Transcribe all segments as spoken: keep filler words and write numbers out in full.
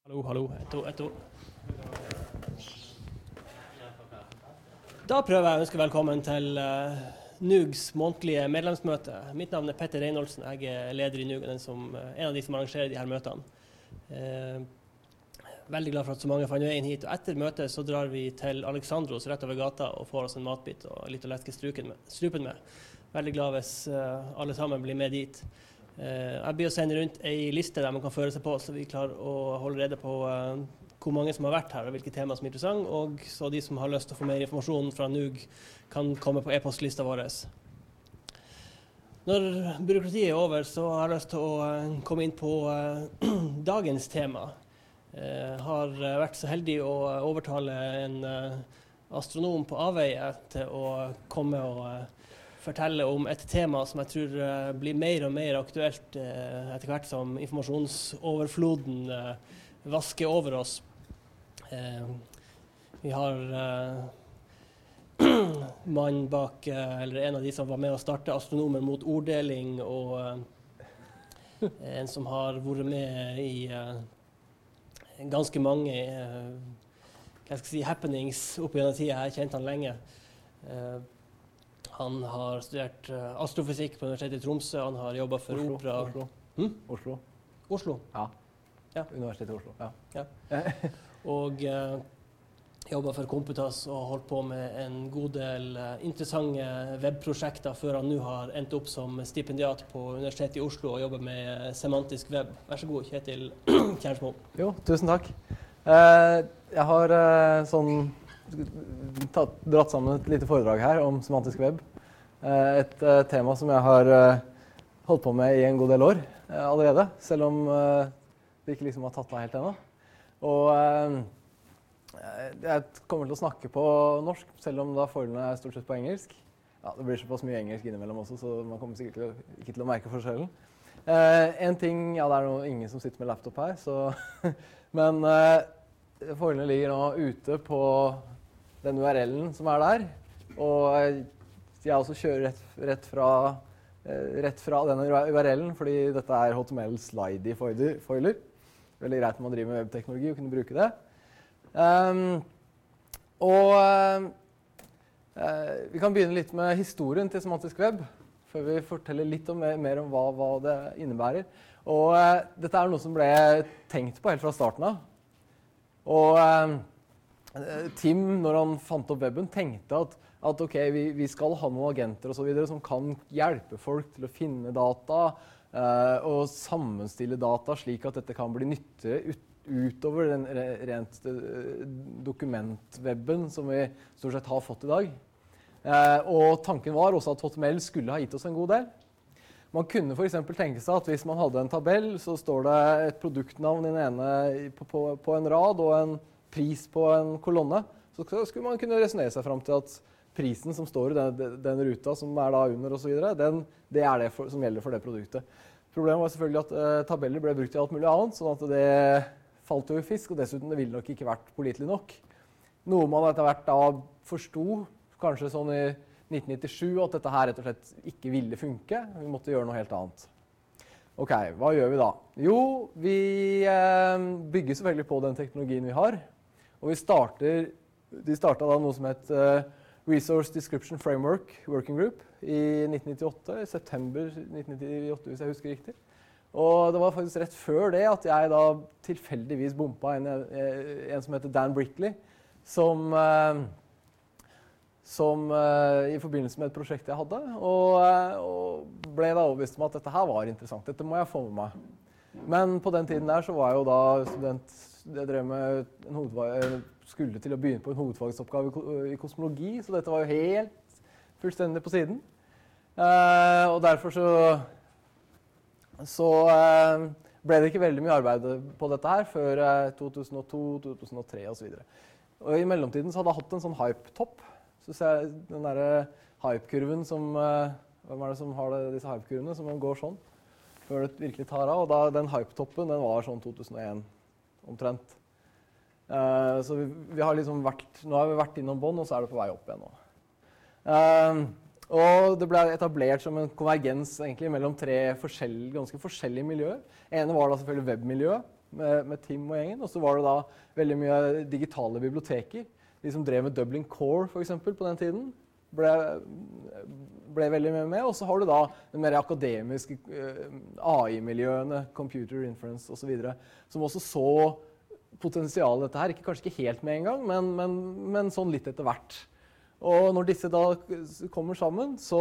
Hallo, hallo, ett ord, ett ord. Da prøver jeg å ønske velkommen til uh, NUGs månedlige medlemsmøte. Mitt navn er Petter Reinholdsen, jeg er leder i NUG, den som, uh, en av de som arrangerer de her møtene. Uh, veldig glad for at så mange fant veien hit, og etter møtet så drar vi til Alexandros rett over gata og får oss en matbit og litt å leske strupen med. Strupen med. Veldig glad hvis uh, alle sammen blir med dit. Uh, jeg blir å sende rundt en liste der man kan føre seg på, så vi klarer å holde rede på uh, hvor mange som har vært her og hvilke tema som er interessant, og så de som har lyst til å få mer informasjon fra NUG kan komme på e-postlista vår. Når byråkratiet er over, så har jeg lyst til å uh, komme inn på uh, dagens tema. Jeg uh, har uh, vært så heldig å uh, overtale en uh, astronom på avveie til å komme og uh, fortelle om et tema som jeg tror uh, blir mer og mer aktuelt uh, etter hvert som informasjonsoverfloden uh, vasker over oss. Uh, vi har uh, mann bak, uh, eller en av de som var med å starte Astronomer mot orddeling, og uh, en som har vært med i uh, ganske mange uh, hva skal jeg si, happenings opp gjennom tiden. Jeg har kjent han lenge. Uh, Han har studert uh, astrofysikk på Universitetet i Tromsø. Han har jobbet for Oslo, opera. Oslo. Hm? Oslo. Oslo? Ja. Ja. Universitetet i Oslo, ja. ja. Og uh, jobbet for Komputas og holdt på med en god del uh, interessante webprosjekter før han nå har endt opp som stipendiat på Universitetet i Oslo og jobber med uh, semantisk web. Vær så god, Kjetil Kjærsmo. Jo, tusen takk. Uh, jeg har uh, sånn Tatt, dratt sammen et lite foredrag her om semantisk web. Eh, et eh, tema som jeg har eh, holdt på med i en god del år eh, allerede, selv om eh, det ikke liksom har tatt av helt ennå. Og eh, jeg kommer til å snakke på norsk, selv om da forholdene er stort sett på engelsk. Ja, det blir såpass mye engelsk innimellom også, så man kommer sikkert til å, ikke til å merke forskjellen. Eh, en ting, ja det er noe, ingen som sitter med laptop her, så men eh, forholdene ligger nå ute på den U R L-en som er der, og jeg også kjører rett, rett, fra, rett fra denne U R L-en, fordi dette er H T M L slidey-foiler. Veldig greit når man driver med webteknologi å kunne bruke det. Um, og uh, vi kan begynne litt med historien til semantisk web, før vi forteller litt om, mer om hva, hva det innebærer. Og uh, dette er noe som ble tenkt på helt fra starten av. Og uh, Tim, når han fant opp webben, tenkte at, at ok, vi, vi skal ha noen agenter og så videre som kan hjelpe folk til å finne data eh, og sammenstille data slik at dette kan bli nyttig ut, utover den rent eh, dokumentwebben som vi stort sett har fått i dag. Eh, og tanken var også at H T M L skulle ha gitt oss en god del. Man kunne for eksempel tenke seg at hvis man hadde en tabell, så står det et produktnavn i den ene på, på, på en rad og en pris på en kolonne, så skulle man kunne resonere seg fram til at prisen som står i den, den ruta som er da under og så videre, den, det er det for, som gjelder for det produktet. Problemet var selvfølgelig at uh, tabeller ble brukt i alt mulig annet, sånn at det falt jo i fisk, og dessuten det ville nok ikke vært pålitelig nok. Noe man etter hvert da forstod, kanskje sånn i nitten nittisju, at dette her rett og slett ikke ville funke. Vi måtte gjøre noe helt annet. Ok, hva gjør vi da? Jo, vi uh, bygger selvfølgelig på den teknologien vi har. Og vi starter, de startet da noe som het uh, Resource Description Framework Working Group i nitten nittiåtte, i september nitten nittiåtte hvis jeg husker riktig. Og det var faktisk rett før det at jeg da tilfeldigvis bompa en, en som heter Dan Brickley, som, uh, som uh, i forbindelse med et prosjekt jeg hadde, og, uh, og ble da overbevist om at dette her var interessant, dette må jeg få med meg. Men på den tiden der så var jeg jo da student. Jeg drev med en hovedfag, skulle til å begynne på en hovedfagsoppgave i kosmologi, så dette var jo helt fullstendig på siden. Uh, og derfor så, så uh, ble det ikke veldig mye arbeid på dette her før uh, to tusen og to, to tusen og tre og så videre. Og i mellomtiden så hadde jeg hatt en sånn hype-topp. Så ser jeg den der hype-kurven som, uh, hvem er det som har det, disse hype-kurvene som går sånn, før det virkelig tar av. Og da, den hype-toppen, den var sånn to tusen og en. Omtrent. Uh, så vi, vi har liksom vært, nå har vi vært innom bånd, og så er det på vei opp igjen nå. Uh, og det ble etablert som en konvergens egentlig mellom tre forskjellige, ganske forskjellige miljøer. Ene var da selvfølgelig webmiljøet, med, med Tim og gjengen. Og så var det da veldig mye digitale biblioteker. De som drev med Dublin Core, for eksempel, på den tiden, ble, ble veldig mye med. Og så har du da de mer akademiske uh, A I-miljøene, computer inference osv., som også så potensialet dette her. Ikke, kanskje ikke helt med en gang, men, men, men sånn litt etter hvert. Og når disse da kommer sammen, så,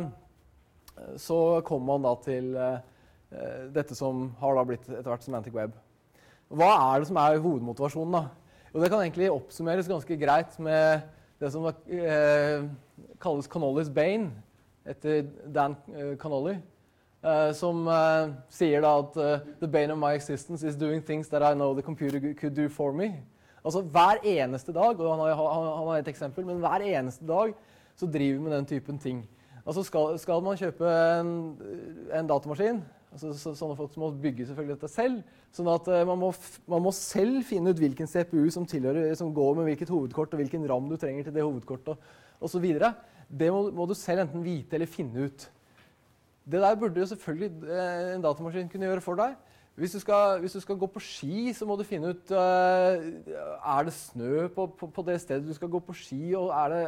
uh, så kommer man da til uh, dette som har da blitt etter hvert semantic web. Hva er det som er hovedmotivasjonen da? Og det kan egentlig oppsummeres ganske greit med det som eh, kalles Connolly's Bane, etter Dan eh, Connolly, eh, som eh, sier da at uh, «The bane of my existence is doing things that I know the computer could do for me». Altså hver eneste dag, og han har, han, han har et eksempel, men hver eneste dag så driver vi med den typen ting. Altså skal, skal man kjøpe en, en datamaskin, altså så, sånne folk som må bygge selvfølgelig dette selv, sånn at uh, man, må man må selv finne ut hvilken C P U som, tilhører, som går med hvilket hovedkort, og hvilken RAM du trenger til det hovedkortet, og så videre. Det må, må du selv enten vite eller finne ut. Det der burde jo selvfølgelig uh, en datamaskin kunne gjøre for deg. Hvis du, skal, hvis du skal gå på ski, så må du finne ut uh, er det snø på, på, på det stedet du skal gå på ski, og er det,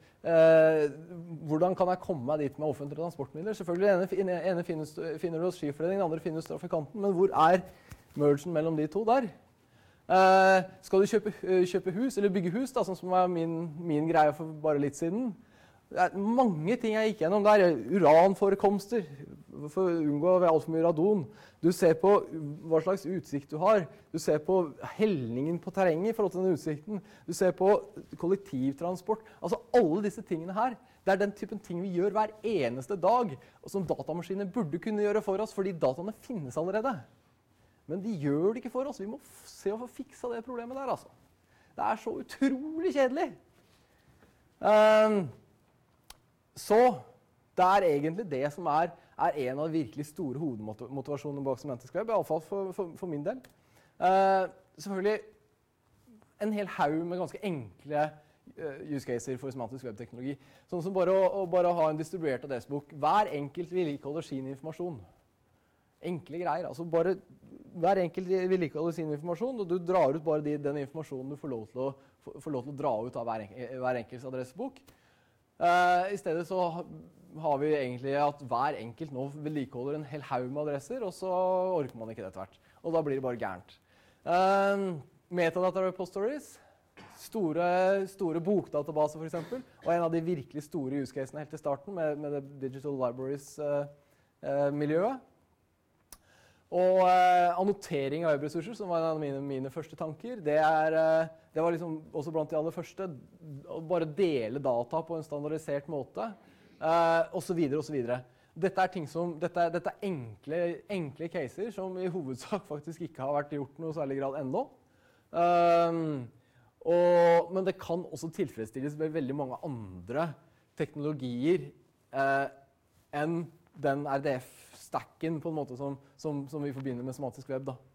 uh, hvordan kan jeg komme meg dit med offentlige transportmidler? Selvfølgelig, den ene, ene finner, finner du hos skiforeningen, den andre finner du hos trafikanten, men hvor er mergen mellom de to der? Uh, skal du kjøpe, uh, kjøpe hus, eller bygge hus, da, sånn som var min, min greie for bare litt siden? Det er mange ting jeg gikk gjennom der. Uranforekomster, for å unngå alt for mye radon. Du ser på hva slags utsikt du har. Du ser på helningen på terrenget i forhold til den utsikten. Du ser på kollektivtransport. Altså alle disse tingene her, det er den typen ting vi gjør hver eneste dag, og som datamaskiner burde kunne gjøre for oss, fordi dataene finnes allerede. Men de gjør det ikke for oss. Vi må se å få fiksa det problemet der, altså. Det er så utrolig kjedelig. Um, Så det er egentlig det som er, er en av de virkelig store hovedmotivasjonene bak semantisk web, i alle fall for, for, for min del. Uh, selvfølgelig en hel haug med ganske enkle uh, use cases for semantisk web-teknologi. Sånn som bare å, å bare ha en distribuert adressbok. Hver enkelt vedlikeholder sin informasjon. Enkle greier. Altså bare, hver enkelt vedlikeholder sin informasjon, og du drar ut bare de, den informasjonen du får lov til å, får, får lov til å dra ut av hver, enkel, hver enkelts adressebok. Uh, I stedet så har vi egentlig at hver enkelt nå vedlikeholder en hel haug med adresser, og så orker man ikke det etter hvert. Og da blir det bare gærent. Uh, metadata repositories, store, store bokdatabaser for eksempel, og en av de virkelig store use casene helt til starten med, med det Digital Libraries-miljøet. Uh, uh, Og eh, annotering av webressurser, som var en av mine, mine første tanker, det, er, eh, det var liksom også blant de aller første. Å bare dele data på en standardisert måte, eh, og så videre, og så videre. Dette er ting som, dette, dette er enkle, enkle caser som i hovedsak faktisk ikke har vært gjort noe særlig grad ennå. Um, og, men det kan også tilfredsstilles med veldig mange andre teknologier eh, enn den R D F-stacken på en måte som, som, som vi forbinder med semantisk web. Da.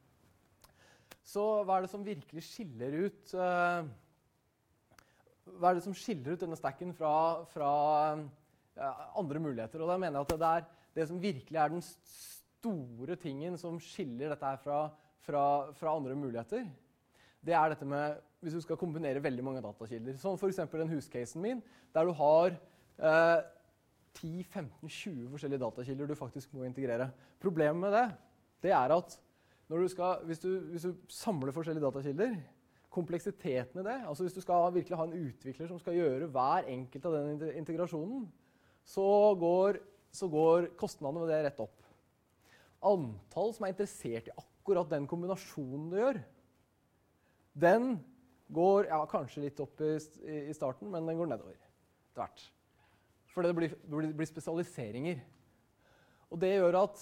Så hva er det som virkelig skiller ut uh, hva er det som skiller ut denne stacken fra, fra uh, andre muligheter? Og da mener jeg at det er det som virkelig er den store tingen som skiller dette her fra, fra, fra andre muligheter. Det er dette med, hvis du skal kombinere veldig mange datakilder. Sånn for eksempel den huscasen min, der du har uh, ti, femten, tjue forskjellige datakilder du faktisk må integrere. Problemet med det, det er at når du skal, hvis, du, hvis du samler forskjellige datakilder, kompleksiteten i det, altså hvis du skal virkelig ha en utvikler som skal gjøre hver enkelt av den integrasjonen, så går, så går kostnadene ved det rett opp. Antall som er interessert i akkurat den kombinasjonen du gjør, den går ja, kanskje litt opp i, i starten, men den går nedover. Tvert. For det blir, det blir spesialiseringer. Og det gjør at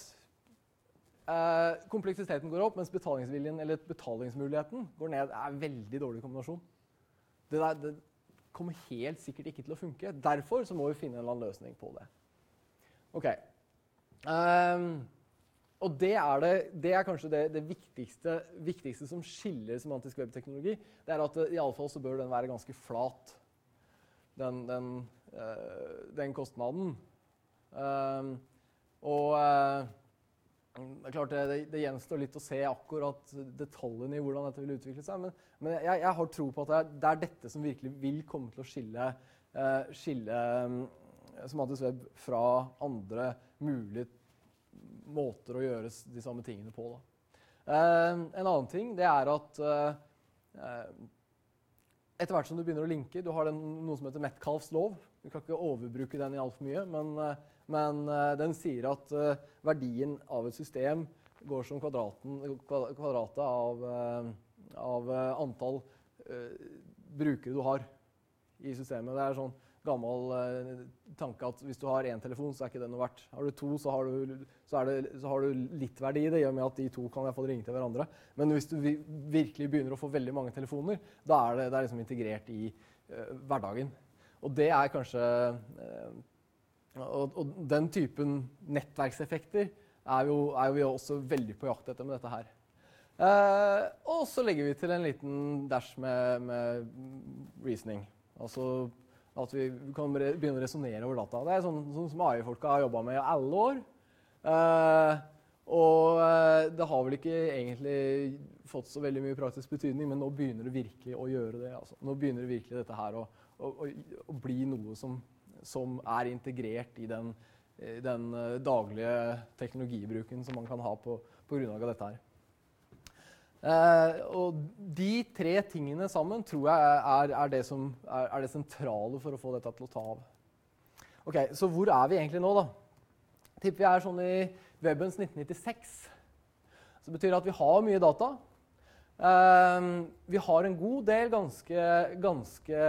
eh, kompleksiteten går opp, mens betalingsviljen eller betalingsmuligheten går ned. Det er en veldig dårlig kombinasjon. Det, der, det kommer helt sikkert ikke til å funke. Derfor så må vi finne en eller annen løsning på det. Ok. Um, og det er, det, det er kanskje det, det viktigste, viktigste som skiller semantisk web-teknologi. Det er at det, i alle fall så bør den være ganske flat. Den, den, uh, den kostnaden. Um, og uh, det er klart det, det, det gjenstår litt å se akkurat detaljene i hvordan dette vil utvikle seg, men, men jeg, jeg har tro på at det er, det er dette som virkelig vil komme til å skille, uh, skille um, semantisk web fra andre mulige måter å gjøre de samme tingene på. Da. Uh, en annen ting det er at uh, uh, etter hvert som du begynner å linke, du har den, noe som heter Metcalfes lov. Du kan ikke overbruke den i alt for mye, men, men den sier at verdien av et system går som kvadraten, kvadratet av, av antall uh, brukere du har i systemet. Det er sånn gammel uh, tanke at hvis du har én telefon, så er ikke det noe verdt. Har du to, så har du, så er det, så har du litt verdi i det, i og med at de to kan i hvert fall ringe til hverandre. Men hvis du virkelig begynner å få veldig mange telefoner, da er det, det er liksom integrert i uh, hverdagen. Og det er kanskje uh, og, og den typen nettverkseffekter er jo, er jo vi også veldig på jakt etter med dette her. Uh, og så legger vi til en liten dash med, med reasoning. Altså at vi kan begynne å resonere over data. Det er sånn, sånn som A I-folka har jobbet med i alle år. Uh, og uh, det har vel ikke egentlig fått så veldig mye praktisk betydning, men nå begynner det virkelig å gjøre det. Altså. Nå begynner det virkelig dette her å, å, å, å bli noe som, som er integrert i den, i den uh, daglige teknologibruken som man kan ha på, på grunnlag av dette her. Uh, og de tre tingene sammen tror jeg er, er, det som, er, er det sentrale for å få dette til å ta av. Ok, så hvor er vi egentlig nå da? Tipper vi er sånn i webbens nitten nittiseks. Så betyr det at vi har mye data. Uh, vi har en god del ganske, ganske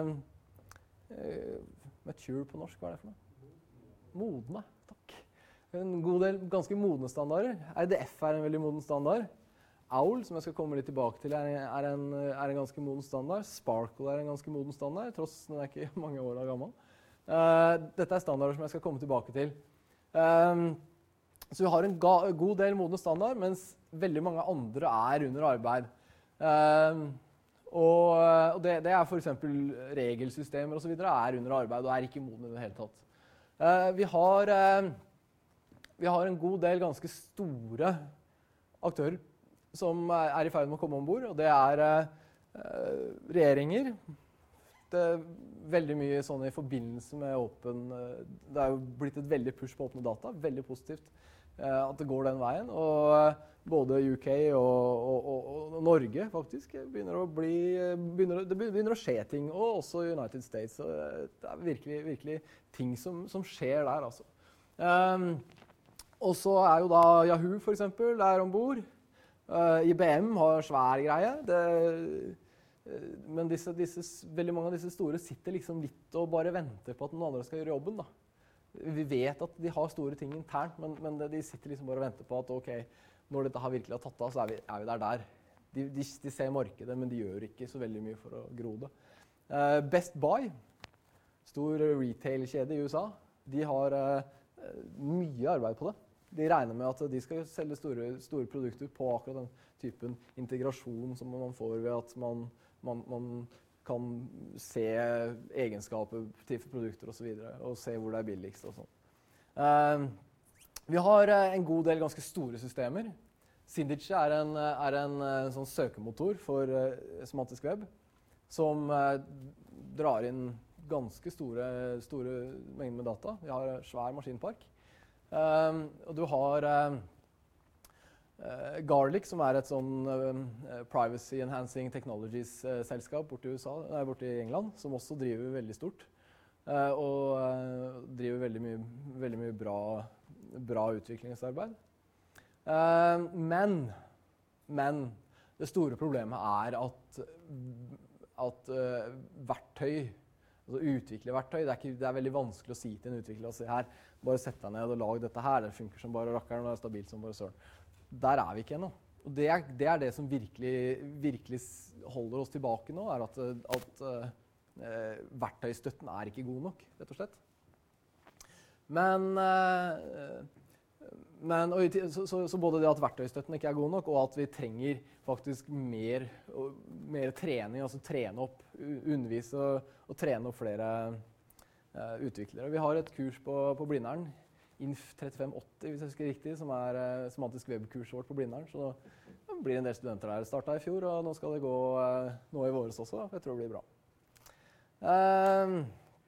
uh, mature på norsk, hva er det for noe? Modne, takk. En god del ganske modne standarder. R D F er en veldig moden standard. Owl, som jeg skal komme litt tilbake til, er en, er en ganske moden standard. Sparkle er en ganske moden standard, tross den er ikke mange år gammel. Uh, dette er standarder som jeg skal komme tilbake til. Um, så vi har en ga, god del modne standard, mens veldig mange andre er under arbeid. Um, og og det, det er for eksempel regelsystemer og så videre er under arbeid og er ikke modne i det hele tatt. Uh, vi, har, uh, vi har en god del ganske store aktører som er i ferd med å komme ombord, og det er eh, regjeringer. Det er veldig mye sånn i forbindelse med åpen... Eh, det er jo blitt et veldig push på åpne data, veldig positivt eh, at det går den veien. Og eh, både U K og, og, og, og Norge faktisk begynner å bli... Begynner, det begynner å skje ting, og også United States. Så det er virkelig, virkelig ting som, som skjer der, altså. Um, og så er jo da Yahoo, for eksempel, der ombord. Uh, I B M har svær greie, det, uh, men disse, disse, veldig mange av disse store sitter liksom litt og bare venter på at noen andre skal gjøre jobben. Da. Vi vet at de har store ting internt, men, men de sitter liksom bare og venter på at ok, når dette har virkelig har tatt av, så er vi, er vi der der. De, de, de ser markedet, men de gjør ikke så veldig mye for å gro det. Uh, Best Buy, stor retail-kjede i U S A, de har uh, mye arbeid på det. De regner med at de skal selge store, store produkter på akkurat den typen integrasjon som man får ved at man, man, man kan se egenskaper til produkter og så videre, og se hvor det er billigst og sånn. Uh, vi har en god del ganske store systemer. Syndigy er en, er en, en sånn søkemotor for uh, semantisk web, som uh, drar inn ganske store, store mengder med data. Vi har en svær maskinpark. Um, og du har uh, uh, Garlic, som er et sånn uh, privacy enhancing technologies-selskap uh, borte i U S A, nei, borte i England, som også driver veldig stort. Uh, og uh, driver veldig mye, veldig mye bra, bra utviklingsarbeid. Uh, men, men det store problemet er at, at uh, verktøy Altså utvikle verktøy, det er, ikke, det er veldig vanskelig å si til en utvikler å si her, bare sett deg ned og lag dette her, det funker som bare rakkeren og det er stabilt som bare søren. Der er vi ikke ennå. Og det er, det er det som virkelig, virkelig holder oss tilbake nå, er at, at uh, verktøystøtten er ikke god nok, rett og slett. Men, uh, men og, så, så, så både det at verktøystøtten ikke er god nok, og at vi trenger faktisk mer, mer trening, altså trene opp, undervise og, og trene opp flere uh, utviklere. Vi har et kurs på, på Blindern Inf trettifem åtti, hvis jeg husker riktig, som er uh, semantisk web-kurset vårt på Blindern. Så det blir en del studenter der. Det startet i fjor, og nå skal det gå uh, nå i våres også. Da. Jeg tror det blir bra. Uh,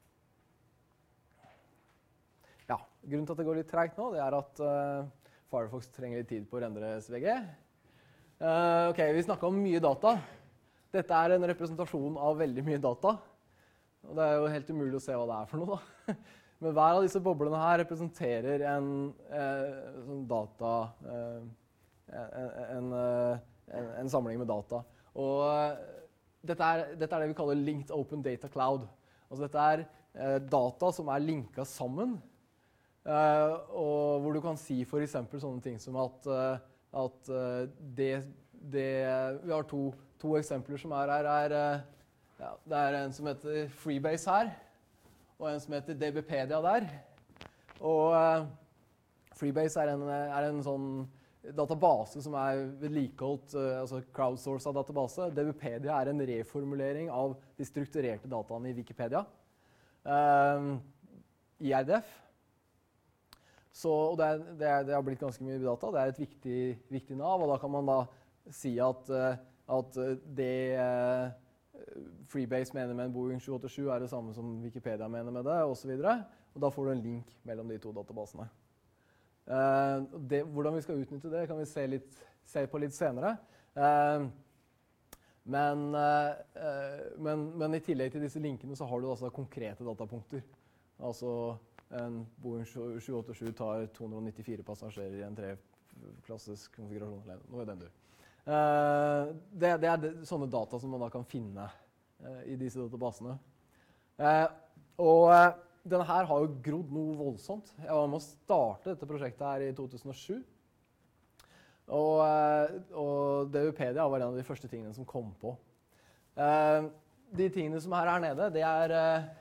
ja, grunnen til at det går litt tregt nå, det er at uh, Firefox trenger litt tid på å rendre S V G. Uh, ok, vi snakket om mye data. Dette er en representasjon av veldig mye data. Og det er jo helt umulig å se hva det er for noe, da. Men hver av disse boblene her representerer en eh, sånn data, eh, en, en, en samling med data. Og eh, dette, er, dette er det vi kaller Linked Open Data Cloud. Altså dette er eh, data som er linket sammen, eh, og hvor du kan si for eksempel sånne ting som at, eh, at eh, det, det, vi har to, to eksempler som er her, er, eh, ja, det er en som heter Freebase her, og en som heter DBpedia der. Og uh, Freebase er en, er en sånn database som er vedlikeholdt, uh, altså crowdsourcet database. DBpedia er en reformulering av de strukturerte dataene i Wikipedia. Uh, I R D F. Så og det, er, det, er, det har blitt ganske mye data. Det er et viktig, viktig nav, og da kan man da si at, uh, at det uh, Freebase mener med en Boeing sju åtte sju er det samme som Wikipedia mener med det, og så videre. Og da får du en link mellom de to databasene. Uh, det, hvordan vi skal utnytte det, kan vi se, litt, se på litt senere. Uh, men, uh, men, men i tillegg til disse linkene så har du altså konkrete datapunkter. Altså en Boeing sju åtte sju tar to hundre nittifire passasjerer i en tre-klasses konfigurasjon, eller noe i den dur. Uh, det, det er det, sånne data som man da kan finne uh, i disse databasene. Uh, og uh, denne her har jo grodd noe voldsomt. Jeg var med å starte dette prosjektet her i to tusen og sju. Og, uh, og DBpedia var en av de første tingene som kom på. Uh, de tingene som er her nede, det er uh,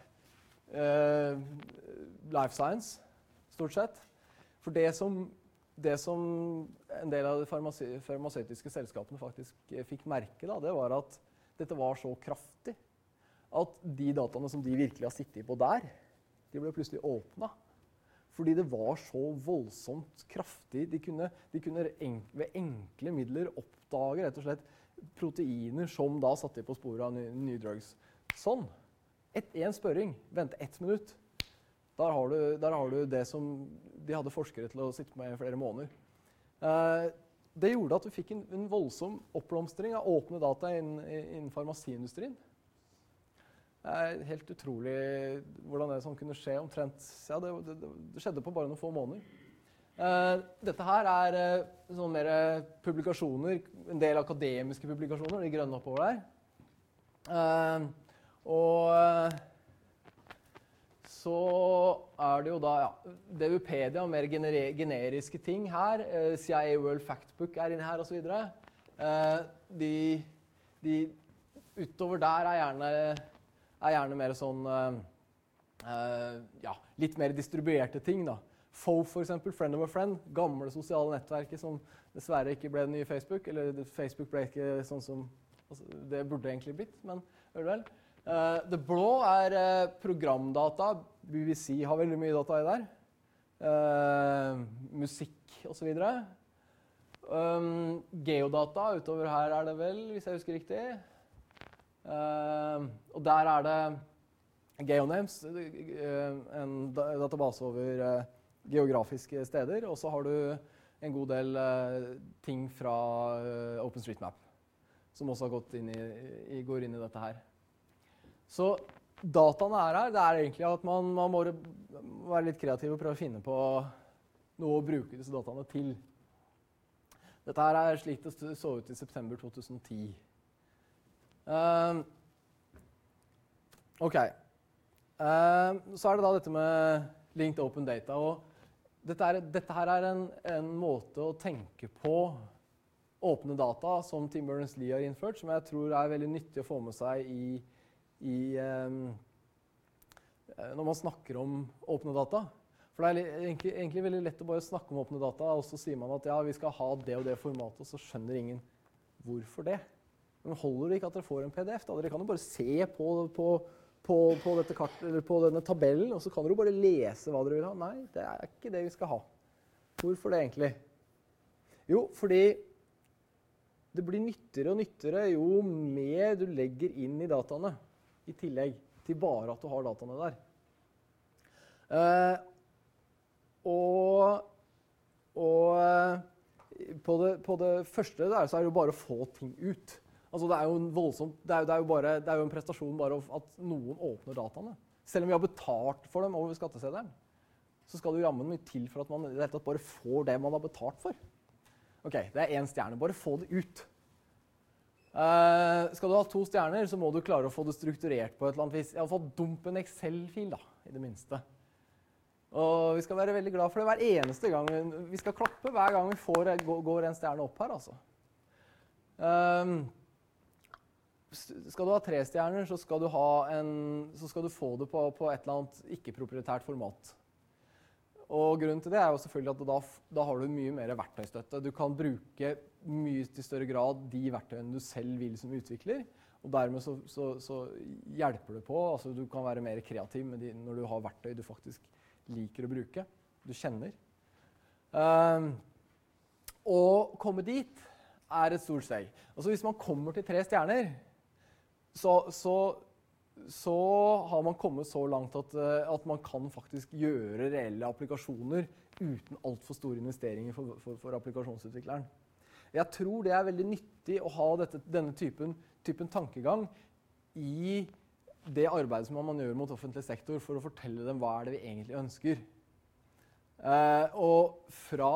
uh, life science, stort sett. For det som Det som en del av de farmasø- farmasøytiske selskapene faktisk fikk merke, da, det var at dette var så kraftig at de dataene som de virkelig har sittet på der, de ble plutselig åpnet. Fordi det var så voldsomt kraftig. De kunne, de kunne en, ved enkle midler oppdage rett og slett proteiner som da satte på sporet av nye, nye drugs. Sånn. Et, en spørring. Vente ett minutt. Der har, du, der har du det som de hadde forskere til å sitte med i flere måneder. Eh, det gjorde at du fikk en, en voldsom oppblomstring av åpne data innen, innen farmasiindustrien. Det er helt utrolig hvordan det sånn kunne skje omtrent. Ja, det, det, det skjedde på bare noen få måneder. Eh, dette her er eh, sånn mer publikasjoner, en del akademiske publikasjoner, de grønne oppover der. Eh, og... Så er det jo da ja, DBpedia og mer generiske ting her. Eh, C I A World Factbook er inne her og så videre. Eh, de, de utover der er gjerne, er gjerne mer sånn eh, ja, litt mer distribuerte ting da. F O for eksempel, Friend of a Friend, gamle sosiale nettverket som dessverre ikke ble det nye Facebook, eller Facebook ble ikke sånn som altså, det burde egentlig blitt, men gjør det vel. Uh, det blå er uh, programdata. B B C har veldig mye data i der. Uh, musikk og så videre. Um, geodata utover her er det vel, hvis jeg husker riktig. Uh, og der er det Geonames, uh, en database over uh, geografiske steder. Og så har du en god del uh, ting fra uh, OpenStreetMap, som også har gått inn i, i, går inn i dette her. Så dataene er her. Det er egentlig at man, man må være litt kreativ og prøve å finne på noe å bruke disse dataene til. Dette her er slik det så ut i september to tusen og ti. Um, ok. Um, så er det da dette med linked open data. Og dette, er, dette her er en, en måte å tenke på åpne data som Tim Berners-Lee har innført, som jeg tror er veldig nyttig å få med seg i I, um, når man snakker om åpne data. For det er egentlig, egentlig veldig lett å bare snakke om åpne data, og så sier man at ja, vi skal ha det og det formatet, og så skjønner ingen hvorfor det. Men holder det ikke at dere får en P D F? Da? Dere kan jo bare se på, på, på, på, dette kart, eller på denne tabellen, og så kan dere bare lese hva dere vil ha. Nei, det er ikke det vi skal ha. Hvorfor det egentlig? Jo, fordi det blir nyttigere og nyttigere jo mer du legger inn i dataene, i tillegg til bare at du har dataene der. Uh, og og på det, på det første der så er det jo bare å få ting ut. Altså det er jo en voldsom, det er, det er jo bare, det er jo en prestasjon bare at noen åpner dataene. Selv om vi har betalt for dem over skatteseddelen, så skal det jo jammen mye til for at man i det hele tatt bare får det man har betalt for. Ok, det er en stjerne. Bare få det ut. Uh, skal du ha to stjerner, så må du klare å få det strukturert på et eller annet vis. I hvert fall dump en Excel-fil da, i det minste. Og vi skal være veldig glad for det hver eneste gang. Vi skal klappe hver gang vi får, går en stjerne opp her, altså. Um, skal du ha tre stjerner, så skal du, ha en, så skal du få det på, på et eller annet ikke-proprietært format. Og grunnen til det er jo selvfølgelig at da, da har du mye mer verktøystøtte. Du kan bruke mye til større grad de verktøyene du selv vil som utvikler, og dermed så, så, så hjelper du på. Altså, du kan være mer kreativ med de, når du har verktøy du faktisk liker å bruke, du kjenner. Um, og komme dit er et stort steg. Altså hvis man kommer til tre stjerner, så, så, så har man kommet så langt at, at man kan faktisk gjøre reelle applikasjoner uten alt for store investeringer for, for, for applikasjonsutvikleren. Jeg tror det er veldig nyttig å ha dette, denne typen, typen tankegang i det arbeidet som man gjør mot offentlig sektor for å fortelle dem hva er det vi egentlig ønsker. Eh, og fra,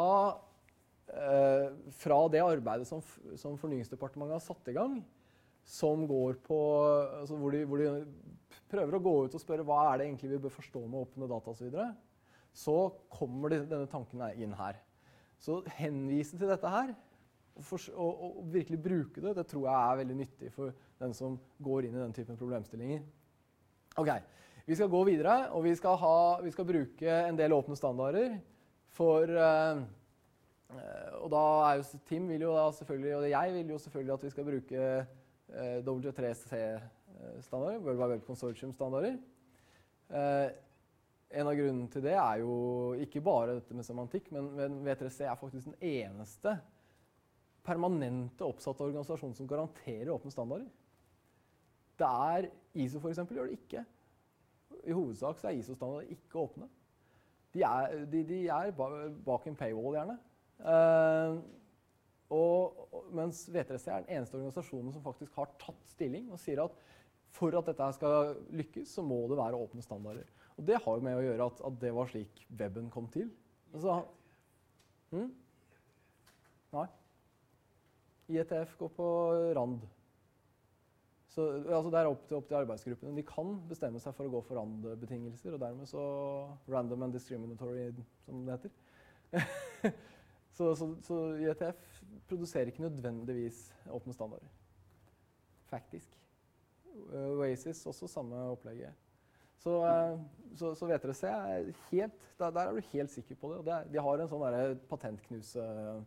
eh, fra det arbeidet som, som Fornyingsdepartementet har satt i gang, som går på, altså hvor, de, hvor de prøver å gå ut og spørre hva er det egentlig vi bør forstå med åpne data og så videre, så kommer de, denne tanken inn her. Så henvise til dette her, og, for, og, og virkelig bruke det, det tror jeg er veldig nyttig for den som går inn i den typen problemstillinger. Ok, vi skal gå videre, og vi skal, ha, vi skal bruke en del åpne standarder for, uh, og da er jo Tim vil jo da selvfølgelig, og jeg vil jo selvfølgelig at vi skal bruke uh, W tre C-standarder, World Wide Web Consortium-standarder. Uh, en av grunnene til det er jo ikke bare dette med semantikk, men, men W tre C er faktisk den eneste permanente oppsatte organisasjon som garanterer åpne standarder. Det er I S O for eksempel gjør det ikke. I hovedsak så er I S O-standarder ikke åpne. De er, de, de er bak en paywall gjerne. Uh, og, mens W tre C er den eneste organisasjonen som faktisk har tatt stilling og sier at for at dette skal lykkes, så må det være åpne standarder. Og det har jo med å gjøre at, at det var slik weben kom til. Altså, hmm? Nei. I E T F går på rand. Så altså det er opp til, opp til arbeidsgruppene. De kan bestemme seg for å gå for randbetingelser, og dermed så random and discriminatory, som det heter. så, så, så I E T F produserer ikke nødvendigvis åpne standarder. Faktisk. Uh, Oasis også samme opplegget. Så, uh, så, så W tre C er helt, der, der er du helt sikker på det. Og det er, de har en sånn der patentknuseprosess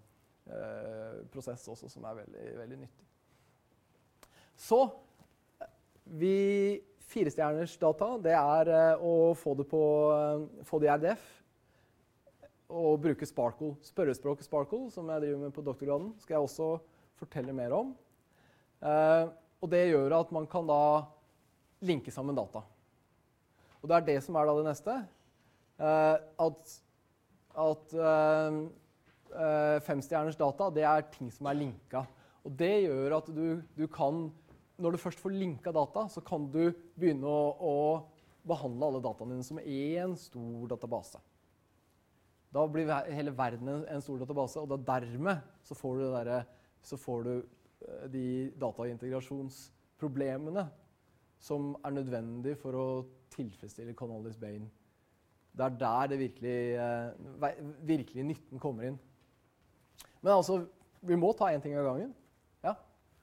uh, også som er veldig, veldig nyttig. Så vi firestjerners data, det er uh, å få det på uh, få det I R D F og bruke Sparkle. Spørrespråket Sparkle, som jeg driver med på doktorgraden, skal jeg også fortelle mer om. Uh, og det gjør at man kan da linke sammen data. Og det er det som er da det neste. Uh, at at uh, uh, femstjerners data, det er ting som er linka. Og det gjør at du, du kan når du først får linka data, så kan du begynne å, å behandle alle dataene dine som en stor database. Da blir hele verden en, en stor database, og da dermed så får du, det der, så får du de dataintegrasjonsproblemene som er nødvendige for å tilfredsstille Connolly's Bane. Det er der det virkelig, virkelig nytten kommer inn. Men altså, vi må ta en ting av gangen. Ja?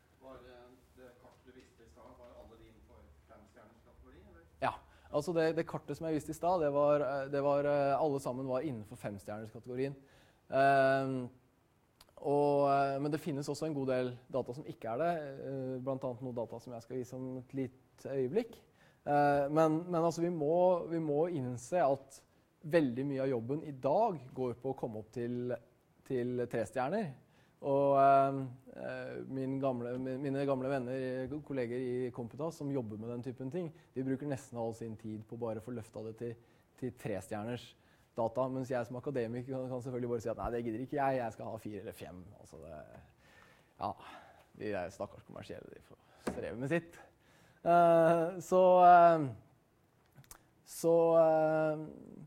Ja, altså det, det kartet som jeg viste I stad, det var, det var alle sammen var innenfor femstjerners-kategorien. Um, og, men det finnes også en god del data som ikke er det, blant annet noen data som jeg skal vise om et lite øyeblikk. Uh, men men altså, vi, må, vi må innse at veldig mye av jobben i dag går på å komme opp til, til tre stjerner. Og uh, min gamle, mine gamle venner, kolleger i Computas som jobber med den typen ting, de bruker nesten all sin tid på bare å få løfta det til, til tre stjerners data, mens jeg som akademiker kan, kan selvfølgelig bare si at nei, det gidder ikke jeg, jeg skal ha fire eller fem. Altså det, ja, de er stakkars kommersielle, de får streve med sitt. Uh, så uh, så uh,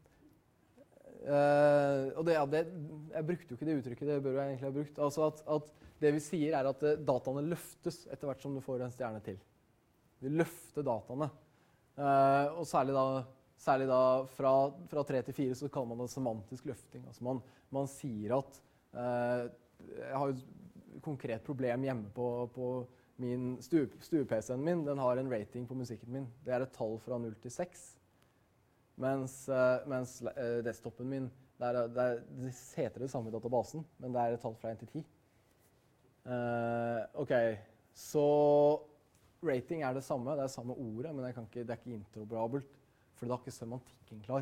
uh, og det, ja, det, jeg brukte jo ikke det uttrykket, det bør jeg egentlig ha brukt. Altså at, at det vi sier er at uh, dataene løftes etter hvert som du får en stjerne til. Vi løfter dataene. Uh, og særlig da Særlig da fra, fra tre til fire så kaller man det semantisk løfting. Altså man, man sier at eh, jeg har et konkret problem hjemme på, på min stue-P C-en min. Den har en rating på musikken min. Det er et tall fra null til seks. Mens, eh, mens eh, desktopen min, der, der, det heter det samme i databasen, men det er et tall fra én til ti. Eh, ok, så rating er det samme, det er samme ordet, men jeg kan ikke, det er ikke interoperabelt. For da er ikke semantikken klar.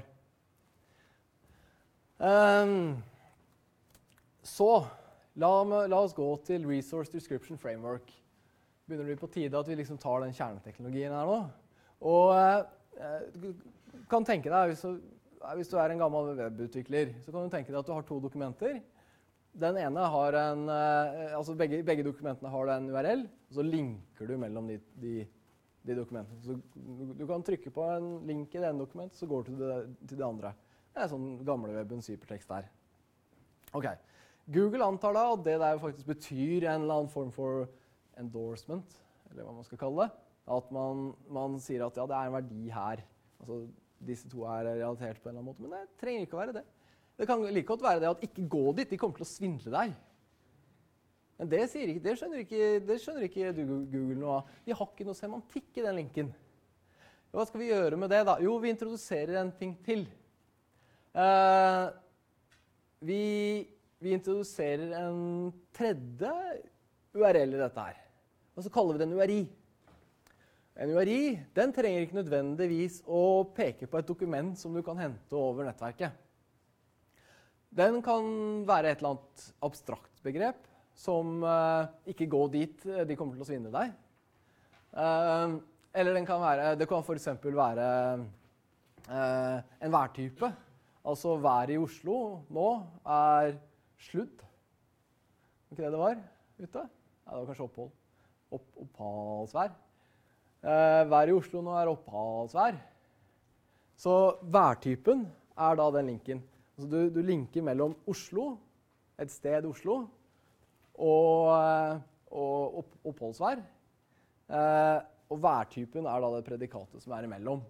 Um, så, la, la oss gå til Resource Description Framework. Begynner det på tide at vi liksom tar den kjerneteknologien her nå. Og eh, du kan tenke deg, hvis du, hvis du er en gammel webutvikler, så kan du tenke deg at du har to dokumenter. Den ene har en, eh, altså begge, begge dokumentene har en U R L, og så linker du mellom de, de de dokumentene. Så du, du kan trykke på en link i det ene dokumentet, så går du til det, til det andre. Det er sånn gamle webbens hypertekst der. Ok. Google antar da at det der faktisk betyr en eller annen form for endorsement, eller hva man skal kalle det. At man, man sier at ja, det er en verdi her. Altså, disse to er relatert på en eller annen måte, men det trenger ikke å være det. Det kan like godt være det at ikke gå dit, de kommer til å svindle deg. Men det, sier ikke, det, skjønner ikke, det skjønner ikke du, Google noe av. De har ikke noe semantikk i den linken. Hva skal vi gjøre med det da? Jo, vi introduserer en ting til. Uh, vi, vi introduserer en tredje U R L i dette her. Og så kaller vi den U R I. En U R I, den trenger ikke nødvendigvis å peke på et dokument som du kan hente over nettverket. Den kan være et eller annet abstrakt begrep, som uh, ikke går dit, de kommer til å svindle deg. Uh, eller den kan være, det kan for eksempel være uh, en værtype. Altså været i Oslo nå er sludd. Var ikke det det var ute? Ja, det var kanskje opphold. Opp, opphalsvær. Uh, været i Oslo nå er opphalsvær. Så værtypen er da den linken. Altså du, du linker mellom Oslo, et sted Oslo, og, og opp, oppholdsvær. Eh, og værtypen er da det predikatet som er imellom.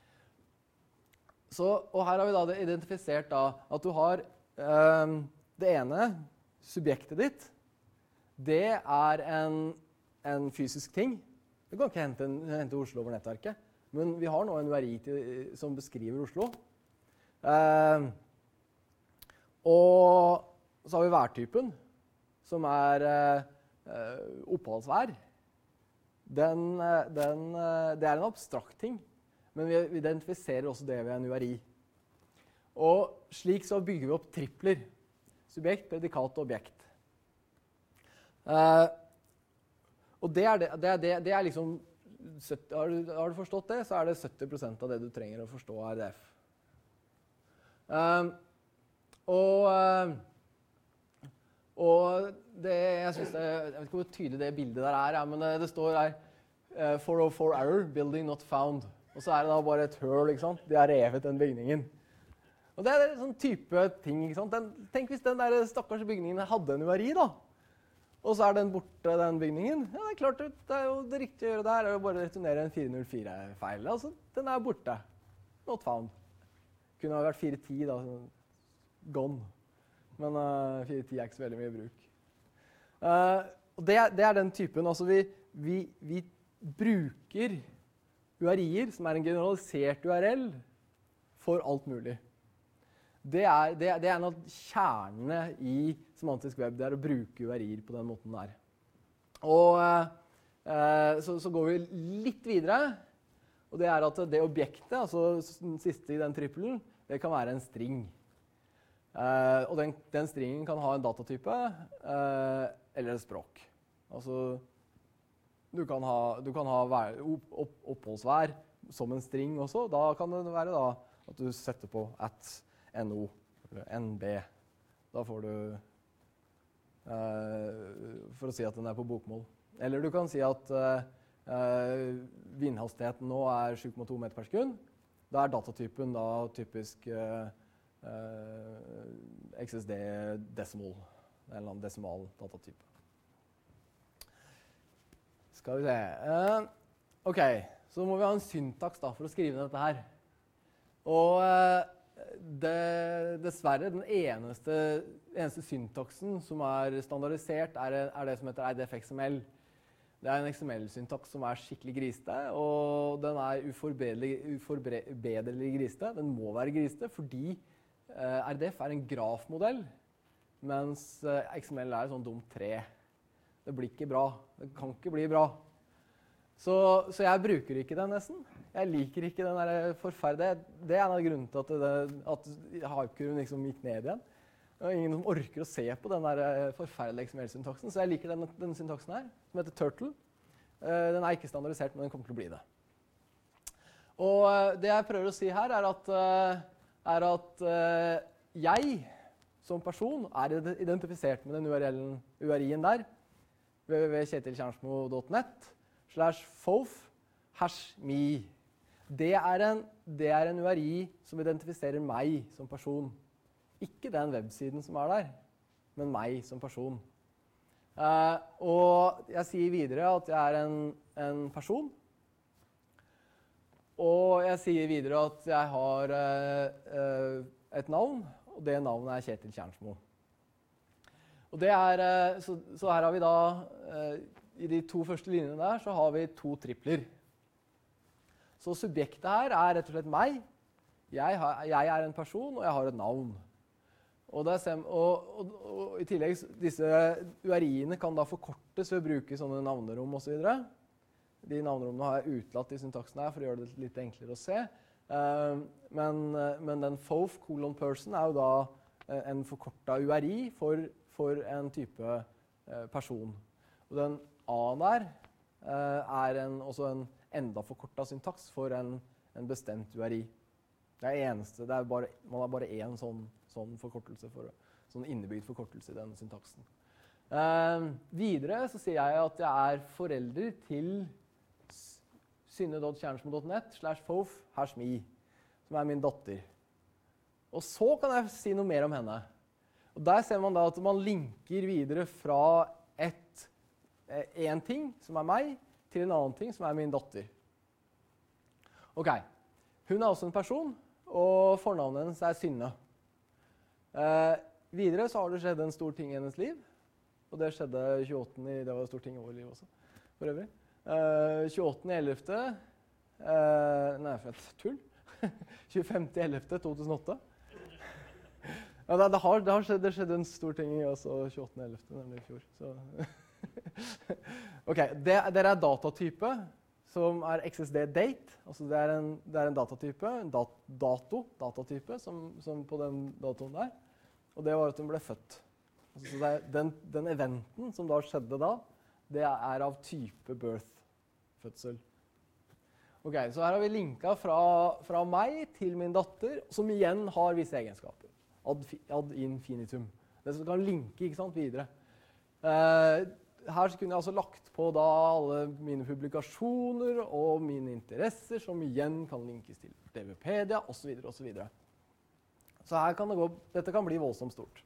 Så, og her har vi da identifisert da at du har eh, det ene, subjektet ditt, det er en, en fysisk ting. Du kan ikke hente, en, hente Oslo over nettverket, men vi har nå en U R I til, som beskriver Oslo. Eh, og så har vi værtypen, som er eh, oppholdsvær. Den, den, det er en abstrakt ting, men vi, vi identifiserer også det ved en U R I. Og slik så bygger vi opp tripler. Subjekt, predikat og objekt. Eh, og det er, det, det, er, det, det er liksom, har du, har du forstått det, så er det sytti prosent av det du trenger å forstå av R D F. Eh, og... Eh, Og det, jeg, synes det, jeg vet ikke hvor tydelig det bildet der er, ja, men det, det står her uh, four oh four error, building not found. Og så er det da bare et høl, ikke sant? De har revet den bygningen. Og det er en sånn type ting, ikke sant? Den, tenk hvis den der stakkars bygningen hadde en U R I da. Og så er den borte, den bygningen. Ja, det er klart, det er jo det riktige å gjøre der, er jo bare å returnere en fire null fire-feil. Altså, den er borte. Not found. Kunne ha vært fire ti da, gone. Men uh, fire ti er ikke så veldig mye bruk. Uh, og det, det er den typen, altså vi, vi, vi bruker U R I-er som er en generalisert U R L for alt mulig. Det er, det, det er en av kjernene i semantisk web, det er å bruke U R I-er på den måten der. Og uh, uh, så, så går vi litt videre, Og det er at det objektet, altså den siste i den trippelen, det kan være en string. Uh, og den, den stringen kan ha en datatype uh, eller et språk. Altså, du kan ha, du kan ha vær, opp, oppholdsvær som en string også. Da kan det være da, at du setter på at no eller nb. Da får du uh, for å si at den er på bokmål. Eller du kan si at uh, uh, vindhastigheten nå er sju komma to meter per sekund. Da er datatypen da typisk uh, uh, X S D decimal, en eller annen desimal datatype. Skal vi se. Uh, ok, så må vi ha en syntaks da, for å skrive dette her. Og uh, det, dessverre, den eneste, eneste syntaksen som er standardisert, er, er det som heter I D F X M L. Det er en X M L-syntaks som er skikkelig grisete, og den er uforbederlig, uforbederlig grisete. Den må være grisete fordi uh, R D F er en grafmodell, mens uh, X M L er et sånn dumt tre. Det blir ikke bra. Det kan ikke bli bra. Så, så jeg bruker ikke den nesten. Jeg liker ikke den der forferdelige. Det er en av grunnene til at, det, at hypekurven liksom gikk ned igjen. Det er ingen som orker å se på den der forferdelige X M L-syntaksen, så jeg liker den, den syntaksen her, som heter Turtle. Uh, den er ikke standardisert, men den kommer til å bli det. Og uh, det jeg prøver å si her er at, uh, er at uh, jeg som person er identifisert med den U R L-en, U R I-en der, w w w punktum kjetilkjernsmo punktum net slash fof hash me. Det er, en, det er en U R I som identifiserer meg som person. Ikke den websiden som er der, men meg som person. Uh, og jeg sier videre at jeg er en, en person. Og jeg sier videre at jeg har uh, uh, et navn, og det navnet er Kjetil Kjernsmo. Og det er, uh, så, så her har vi da, uh, i de to første linjene der, så har vi to tripler. Så subjektet her er rett og slett meg. Jeg, har, jeg er en person, og jeg har et navn. Og, det er, og, og, og i tillegg, disse U R I-ene kan da forkortes ved å bruke sånne navnerom og så videre. De navnerommene har jeg utlatt i syntaksen her for å gjøre det litt enklere å se. Uh, men, men den fof colon person er jo da uh, en forkortet U R I for, for en type uh, person. Og den A-en der uh, er en, også en enda forkortet syntaks for en, en bestemt U R I. Det er eneste, det er bare, man har bare én sånn, sånn forkortelse, for, sånn innebygd forkortelse i den syntaksen. Uh, videre så sier jeg at jeg er forelder til synne punktum kjernsmo punktum net slash fof hash me, som er min datter. Og så kan jeg si noe mer om henne. Og der ser man da at man linker videre fra et, en ting, som er meg, til en annen ting, som er min datter. Ok, hun er også en person, og fornavnet hennes er Synne. Eh, videre så har det skjedd en stor ting i hennes liv, og det skjedde tjueåttende, det var en stor ting i vår liv også, for øvrig. Eh, tjueåttende ellevte, eh, nei, for et tull, tjuefemte ellevte to tusen og åtte. Ja, det, det, har, det, har skjedd, det skjedde en stor ting i også tjueåttende ellevte, nemlig i fjor. Så. Ok, det, det er datatype, som er X S D date, altså det er en, det er en datatype, en dat, dato, datatype, som, som på den datoen der, og det var at hun ble født. Altså, så det er, den, den eventen som da skjedde da, det er av type birth, fødsel. Ok, så her har vi linket fra, fra meg til min datter, som igjen har visse egenskaper, ad, ad infinitum. Det som kan linke, ikke sant, videre. Eh, Her kunne jeg altså lagt på da alle mine publikasjoner og mine interesser, som igjen kan linkes til Wikipedia, og så videre, og så videre. Så her kan det gå, dette kan bli voldsomt stort.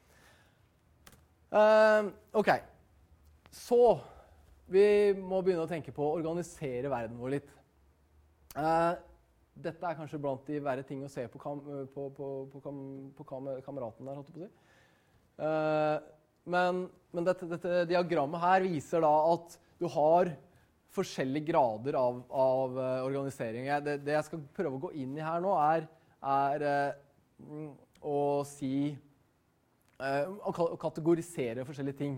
Uh, ok, så vi må begynne å tenke på å organisere verden vår litt. Uh, dette er kanskje blant de verre ting å se på, kam, på, på, på, kam, på kam, kameraten der, holdt jeg på å si. Uh, Men, men dette, dette diagrammet her viser da at du har forskjellige grader av, av uh, organisering. Jeg, det, det jeg skal prøve å gå inn i her nå er, er uh, å si uh, å kategorisere forskjellige ting.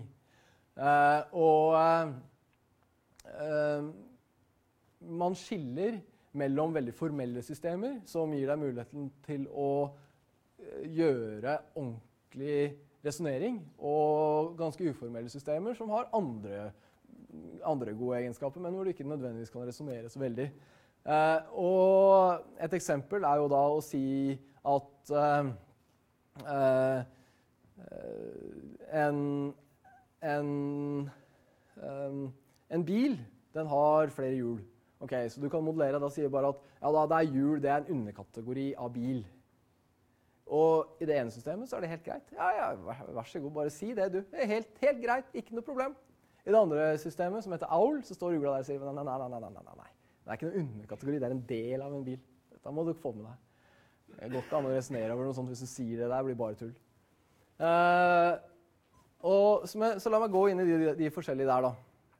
Uh, og uh, uh, man skiller mellom veldig formelle systemer, som gir deg muligheten til å gjøre ordentlig resonering, og ganske uformelle systemer som har andre, andre gode egenskaper, men hvor du ikke nødvendigvis kan resonere så veldig. Eh, og et eksempel er jo da å si at eh, eh, en, en, en, en bil, den har flere hjul. Ok, så du kan modellere, da sier bare at ja, da, det er hjul, det er en underkategori av bil. Og i det ene systemet så er det helt greit. Ja, ja, vær så god, bare si det du. Det er helt, helt greit, ikke noe problem. I det andre systemet, som heter A U L, så står Ugla der og sier nei, nei, nei, nei, nei, nei, nei. Det er ikke noen underkategori, det er en del av en bil. Dette må du få med deg. Det går ikke an å resonere over noe sånt hvis du sier det der, blir bare tull. Uh, og, så, med, så la meg gå inn i de, de forskjellige der da.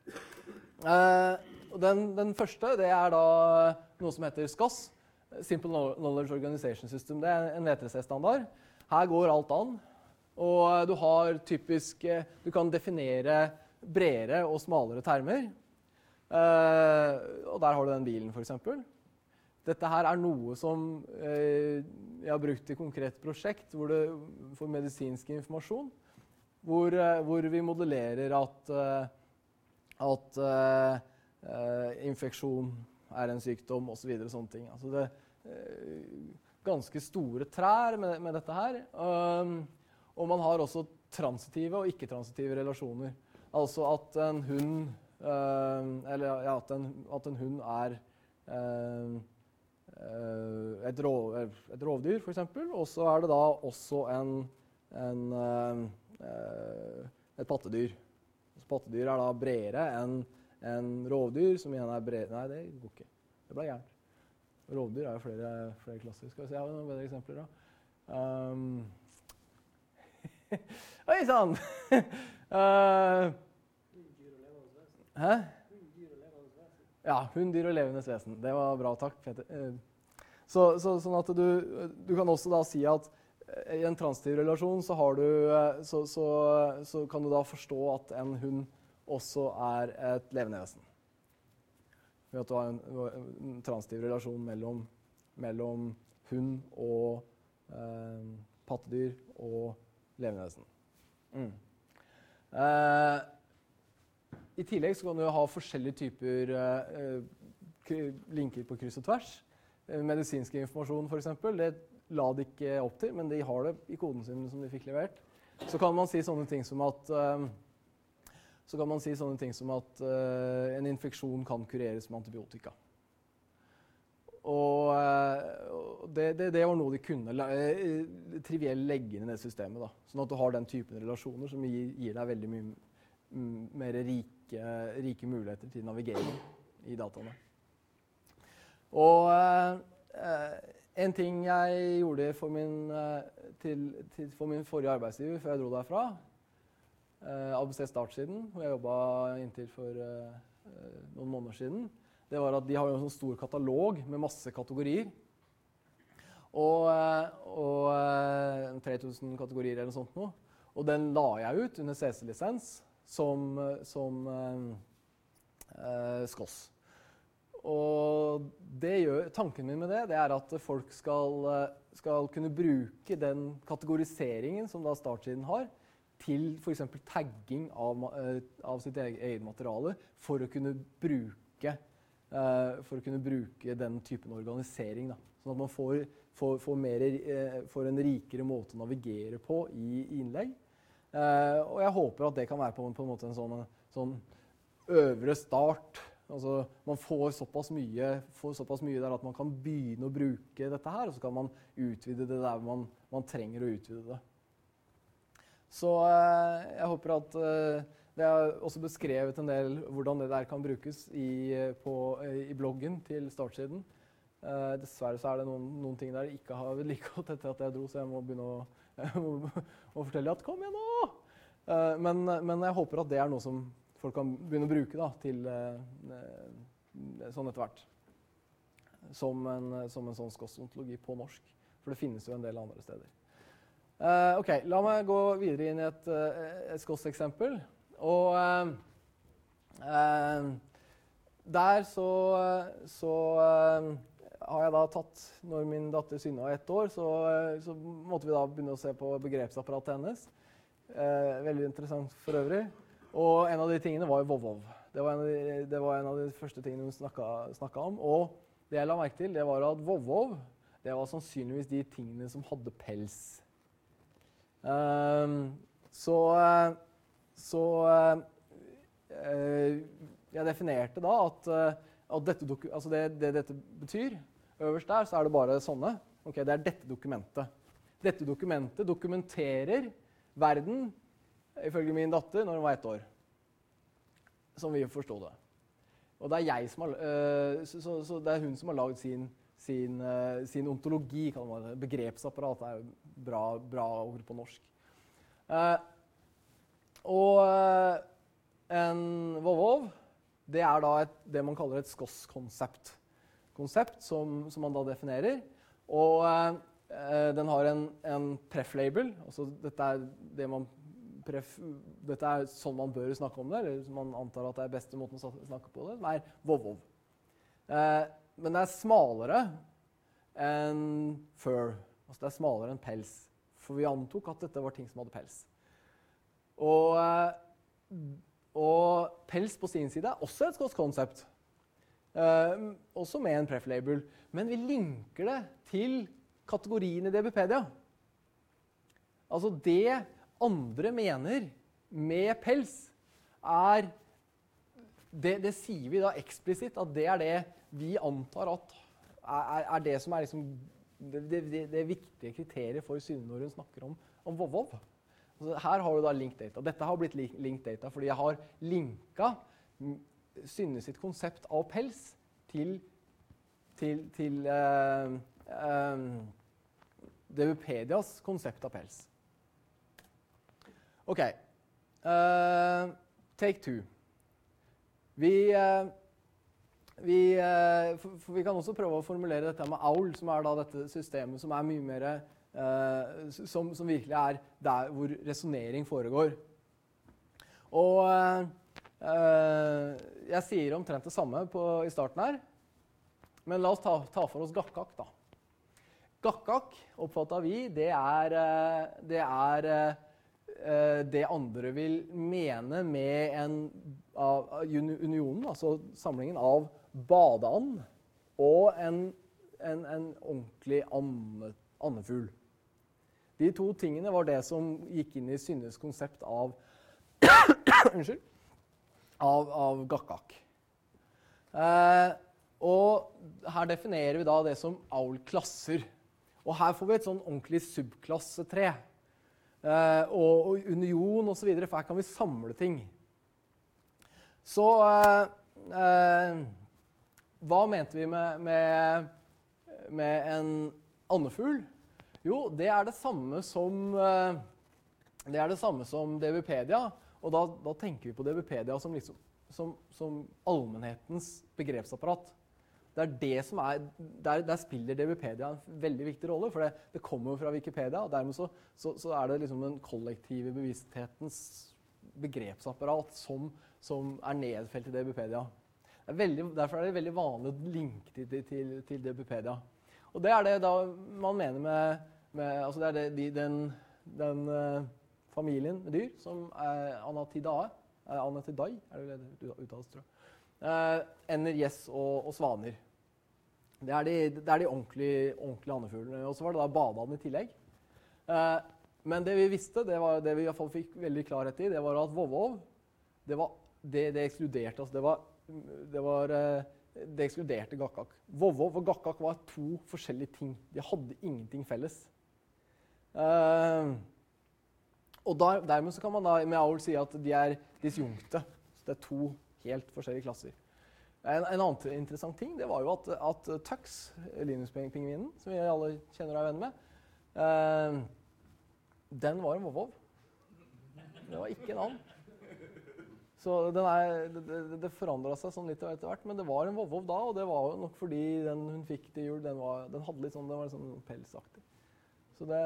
Uh, og den, den første, det er da noe som heter S C O S. Simple Knowledge Organization System, det er en V tre C-standard. Her går alt an, og du har typisk, du kan definere bredere og smalere termer. Uh, og der har du den bilen for eksempel. Dette her er noe som uh, jeg har brukt i konkret prosjekt hvor det, for medisinsk informasjon, hvor, uh, hvor vi modellerer at, uh, at uh, uh, infeksjon er en sykdom, og så videre, sånne ting. Altså det er eh, ganske store trær med, med dette her. Um, og man har også transitive og ikke-transitive relasjoner. Altså at en hund, uh, eller ja, at en, at en hund er uh, et, rov, et rovdyr, for eksempel. Og så er det da også en, en, uh, et pattedyr. Så pattedyr er da bredere enn en rovdyr som igjen er bred... Nei, det går ikke. Det ble gærent. Rovdyr er jo flere, flere klasser. Skal vi se, jeg har noen bedre eksempler da. Um... Oi, sann! uh... Hæ? Ja, hund, dyr og levende vesen. Det var bra, takk, Peter. Uh... Så, så, sånn at du, du kan også da si at i en transitiv relasjon så, har du, så, så, så kan du da forstå at en hund også er et levende vesen. Ved at du har en, en transitiv relasjon mellom, mellom hund og eh, pattedyr og levende vesen. Mm. Eh, I tillegg så kan du ha forskjellige typer eh, linker på kryss og tvers. Eh, medisinsk informasjon for eksempel, det la de ikke opp til, men de har det i koden sin som de fikk levert. Så kan man si sånne ting som at eh, så kan man si sånne ting som at uh, en infeksjon kan kureres med antibiotika. Og uh, det, det, det var noe de kunne uh, trivielt legge inn i det systemet. Da. Sånn at du har den typen relasjoner som gir, gir deg veldig mye m, mer rike, rike muligheter til navigering i dataene. Og uh, uh, en ting jeg gjorde for min, uh, til, til, for min forrige arbeidsgiver før jeg dro derfra, Uh, A B C Startsiden, hvor jeg jobbet inntil for uh, uh, noen måneder siden, det var at de har jo en sånn stor katalog med masse kategorier. Og, uh, og uh, tre tusen kategorier eller noe sånt nå. Og den la jeg ut under C C-lisens som, som uh, uh, S C O S. Og det gjør, tanken min med det, det er at folk skal, uh, skal kunne bruke den kategoriseringen som da Startsiden har, til for eksempel tagging av, av sitt eget materiale for å kunne bruke, uh, for å kunne bruke den typen organisering. Da. Sånn at man får, får, får, mer, uh, får en rikere måte å navigere på i innlegg. Uh, og jeg håper at det kan være på, på en måte en sånn, sånn øvre start. Altså, man får såpass, mye, får såpass mye der at man kan begynne å bruke dette her, og så kan man utvide det der man, man trenger å utvide det. Så eh, jeg håper at eh, det er også beskrevet en del hvordan det der kan brukes i, på, i bloggen til Startsiden. Eh, dessverre så er det noen, noen ting der jeg ikke har vedlikeholdt etter at jeg dro, så jeg må begynne å, må, å fortelle at kom igjen nå! Eh, men, men jeg håper at det er noe som folk kan begynne å bruke da, til eh, sånn etter hvert. Som en, som en sånn S C O S-ontologi på norsk. For det finnes jo en del andre steder. Uh, ok, la meg gå videre inn i et, uh, et S C O S-eksempel. Og uh, uh, der så, så uh, har jeg da tatt, når min datter Synne var ett år, så, uh, så måtte vi da begynne å se på begrepsapparatet hennes. Uh, veldig interessant for øvrig. Og en av de tingene var jo vov-vov. Det var en av de, det var en av de første tingene hun snakket om. Og det jeg la merke til, det var at vov-vov, det var sannsynligvis de tingene som hadde pels. Um, så så uh, jeg definerte da at, at dette, altså det, det dette betyr, øverst der så er det bare sånne. Ok, det er dette dokumentet. Dette dokumentet dokumenterer verden, ifølge min datter, når hun var ett år. Som vi forstod det. Og det er, jeg som har, uh, så, så, så det er hun som har laget sin, sin, uh, sin ontologi, kan man det. Begrepsapparat er jo bra, bra ord på norsk. Uh, og uh, en vov-vov, det er da et, det man kaller et SCOS-konsept. Konsept som, som man da definerer. Og uh, den har en, en pref-label, altså dette er det man pref, dette er sånn man bør snakke om det, eller man antar at det er beste måten å snakke på det, det er vov-vov. Uh, men det er smalere enn fur, altså det er smalere enn pels. For vi antok at dette var ting som hadde pels. Og, og pels på sin side er også et SCOS-konsept. Uh, også med en pref-label. Men vi linker det til kategorien i DBpedia. Altså det andre mener med pels er, det, det sier vi da eksplisitt, at det er det vi antar at er, er det som er liksom Det, det, det er viktige kriterier for Synne når hun snakker om, om vov-vov. Altså, her har du da linked data. Dette har blitt linked data fordi jeg har linket Synne sitt konsept av pels til, til, til uh, uh, DBpedias konsept av pels. Ok. Uh, take two. Vi... Uh, Vi, for, for vi kan også prøve å formulere dette med A U L, som er da dette systemet som er mye mer, eh, som, som virkelig er der hvor resonering foregår. Og eh, jeg sier omtrent det samme på, i starten her, men la oss ta, ta for oss gakkak da. Gakkak, oppfattet vi, det er, det er det andre vil mene med en av unionen, altså samlingen av badeand og en, en, en ordentlig ande, andefugl. De to tingene var det som gikk inn i Synnes konsept av unnskyld, av, av gakkak. Eh, og her definerer vi da det som A U L-klasser. Og her får vi et sånn ordentlig subklassetre. Uh, og, og union og så videre, for her kan vi samle ting. Så uh, uh, hva mente vi med, med, med en andefugl? Jo, det er det samme som uh, det er det samme som DBpedia, og da, da tenker vi på DBpedia som, liksom, som, som allmennhetens begrepsapparat. Det er det som er, der, der spiller DBpedia en veldig viktig rolle, for det, det kommer fra Wikipedia, og dermed så, så, så er det liksom den kollektive bevissthetens begrepsapparat som, som er nedfelt i DBpedia. Det er veldig, derfor er det veldig vanlig å linke til, til, til DBpedia. Og det er det da man mener med, med altså det er det, de, den, den uh, familien med dyr som er Anatidae, er Anatidae, er det det uttales, tror jeg. Uh, ender, gjess og, og svaner. Det er de, det er de ordentlige, ordentlige andefuglene. Og så var det da badeand i tillegg. Uh, men det vi visste, det, var, det vi i hvert fall fikk veldig klarhet i, det var at vov-vov, det, var, det, det ekskluderte, altså det var, det var uh, det ekskluderte gakkak. Vov-vov og gakkak var to forskjellige ting. De hadde ingenting felles. Uh, og der, dermed så kan man da med A U L si at de er disjunkte. Så det er to helt forskjellige klasser. En, en annen interessant ting, det var jo at, at Tux, Linus-pingvinen, som vi alle kjenner og er venner med, eh, den var en vov-vov. Det var ikke en annen. Så den er, det, det forandret seg sånn litt etter hvert, men det var en vov-vov da, og det var jo nok fordi den hun fikk til jul, den, var, den hadde litt sånn, den var litt sånn pelsaktig. Så det,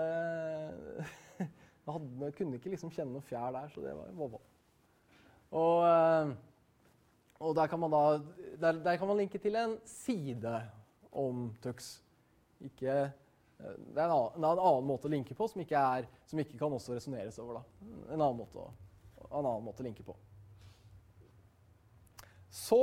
det hadde, kunne ikke liksom kjenne noe fjær der, så det var en vov-vov. Og... og der kan man da der, der kan man linke til en side om Tux. Ikke, det er en annen, en annen måte å linke på som ikke, er, som ikke kan også resoneres over. Da. En annen måte, å, en annen måte å linke på. Så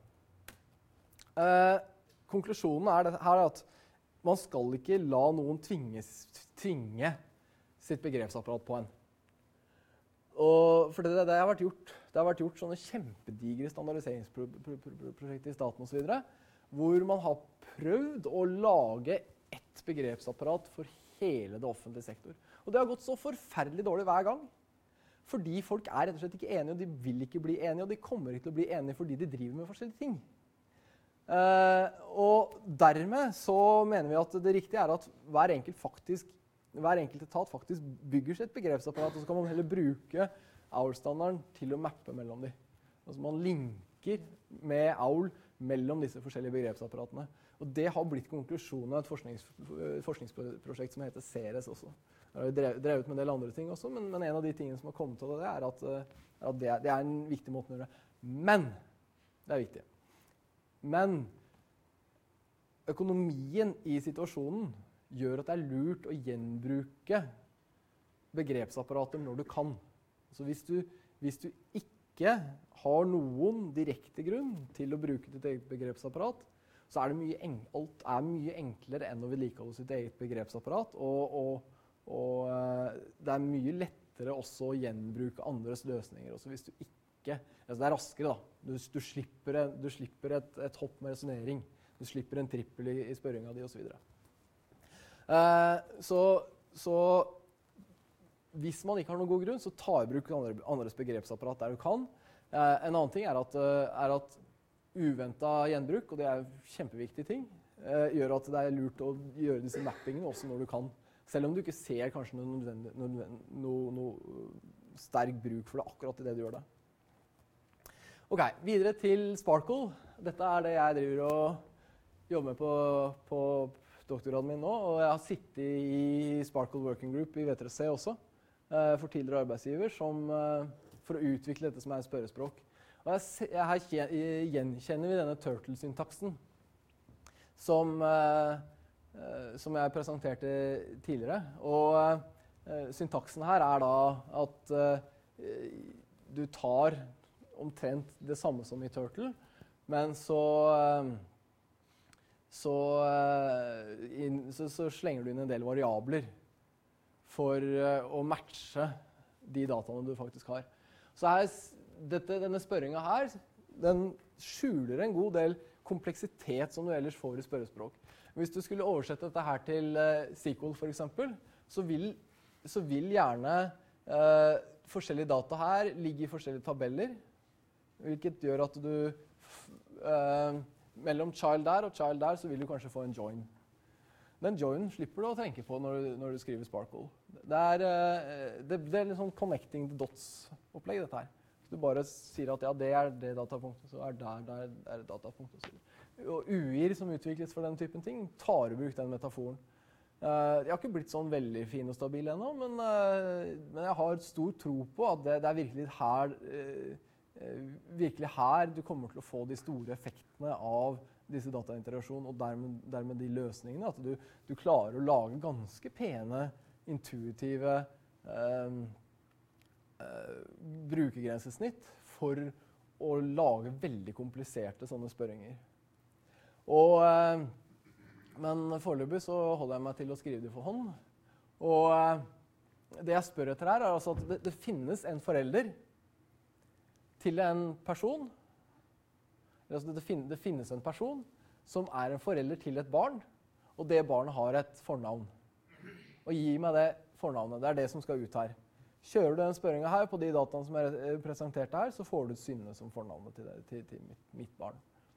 eh, konklusjonen er det, her at man skal ikke la noen tvinges, tvinge sitt begrepsapparat på en. Og for det, det, har vært gjort, det har vært gjort sånne kjempedigre standardiseringsprosjekter i staten og så videre, hvor man har prøvd å lage ett begrepsapparat for hele det offentlige sektor. Og det har gått så forferdelig dårlig hver gang. Fordi folk er rett og slett ikke enige, og de vil ikke bli enige, og de kommer ikke til å bli enige fordi de driver med forskjellige ting. Uh, og dermed så mener vi at det riktige er at hver enkelt, faktisk, hver enkelt etat faktisk bygger sitt begrepsapparat, og så kan man heller bruke A U L-standarden til å mappe mellom dem. Altså man linker med A U L mellom disse forskjellige begrepsapparatene. Og det har blitt konklusjonen av et forsknings, forskningsprosjekt som heter Ceres også. Jeg har drevet, drevet med en del andre ting også, men, men en av de tingene som har kommet av det, er at, er at det, det er en viktig måte å gjøre det. Men, det er viktig, men økonomien i situasjonen gjør at det er lurt å gjenbruke begrepsapparater når du kan. Så hvis du, hvis du ikke har noen direkte grunn til å bruke ditt eget begrepsapparat, så er det mye, en, alt er mye enklere enn å vedlikeholde sitt eget begrepsapparat, og, og, og uh, det er mye lettere også å gjenbruke andres løsninger. Også hvis du ikke, altså det er raskere da, du, du slipper, du slipper et, et hopp med resonering, du slipper en trippel i, i spørringa di og så videre. Uh, så, så hvis man ikke har noen god grunn, så ta i bruk andre, andres begrepsapparat der du kan. Uh, en annen ting er at, uh, er at uventet gjenbruk, og det er en kjempeviktig ting, uh, gjør at det er lurt å gjøre disse mappingene også når du kan. Selv om du ikke ser kanskje noe, nødvendig, noe, noe, noe sterk bruk for det akkurat i det du gjør det. Ok, videre til Sparkle. Dette er det jeg driver og jobber med på, på doktorgraden min nå, og jeg har sittet i Sparkle Working Group i V tre C også, uh, for tidligere arbeidsgiver, som, uh, for å utvikle dette som er spørrespråk. Og jeg, her gjenkjenner vi denne turtle-syntaksen som, uh, uh, som jeg presenterte tidligere. Og uh, syntaksen her er da at uh, du tar omtrent det samme som i turtle, men så, uh, så, uh, in, så, så slenger du inn en del variabler for uh, å matche de dataene du faktisk har. Så her, dette, denne spørringa her, den skjuler en god del kompleksitet som du ellers får i spørrespråk. Hvis du skulle oversette dette her til uh, S Q L for eksempel, så vil, så vil gjerne uh, forskjellige data her ligge i forskjellige tabeller, hvilket gjør at du uh, mellom child der og child der, så vil du kanskje få en join. Den joinen slipper du å tenke på når du, når du skriver Sparkle. Det er, det, det er litt sånn connecting the dots-opplegg, dette her. Så du bare sier at ja, det er det datapunktet, så er der, der er det datapunktet. Og U I-er som utvikles for den typen ting, tar i bruk den metaforen. Uh, jeg har ikke blitt sånn veldig fin og stabil ennå, men, uh, men jeg har stor tro på at det, det er virkelig her, uh, virkelig her du kommer til å få de store effektene av disse datainterasjon, og dermed, dermed de løsningene, at du, du klarer å lage ganske pene, intuitive eh, eh, brukergrensesnitt for å lage veldig kompliserte sånne spørringer. Og, eh, men foreløpig så holder jeg meg til å skrive det for hånd. Og eh, det jeg spør etter her er altså at det, det finnes en forelder til en person. Det finnes en person som er en forelder til et barn, og det barnet har et fornavn. Og gi meg det fornavnet, det er det som skal ut her. Kjører du den spørringen her på de dataene som er presentert her, så får du Synne som fornavnet til, det, til, til mitt, mitt barn.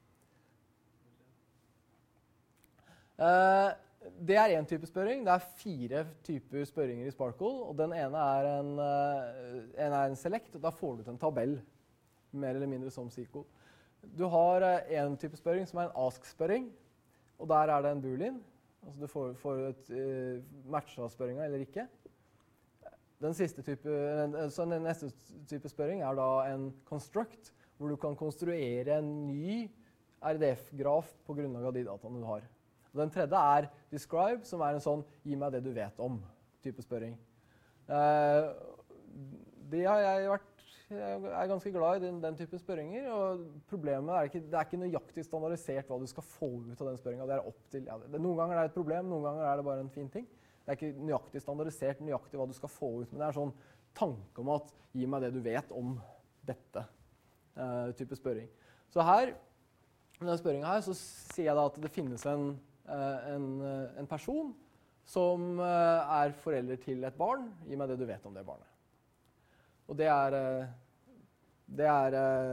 Uh, det er en type spørring. Det er fire typer spørringer i Sparkle, og den ene er en, uh, en, er en select, og da får du til en tabell, mer eller mindre som S Q L. Du har en type spørring som er en ask-spørring, og der er det en boolean. Altså du får, får et uh, match av spørringa eller ikke. Den, siste type, så den neste type spørring er da en construct, hvor du kan konstruere en ny R D F-graf på grunnlag av de dataene du har. Og den tredje er describe, som er en sånn gi meg det du vet om type spørring. Uh, det har jeg vært jeg er ganske glad i den, den type spørringer, og problemet er ikke, det er ikke nøyaktig standardisert hva du skal få ut av den spørringen. Det er opp til, ja, det, noen ganger er det et problem, noen ganger er det bare en fin ting. Det er ikke nøyaktig standardisert, nøyaktig hva du skal få ut, men det er sånn tanke om at gi meg det du vet om dette uh, type spørring. Så her, i denne spørringen her, så sier jeg da at det finnes en, uh, en, uh, en person som uh, er forelder til et barn. Gi meg det du vet om det barnet. Og det er, det er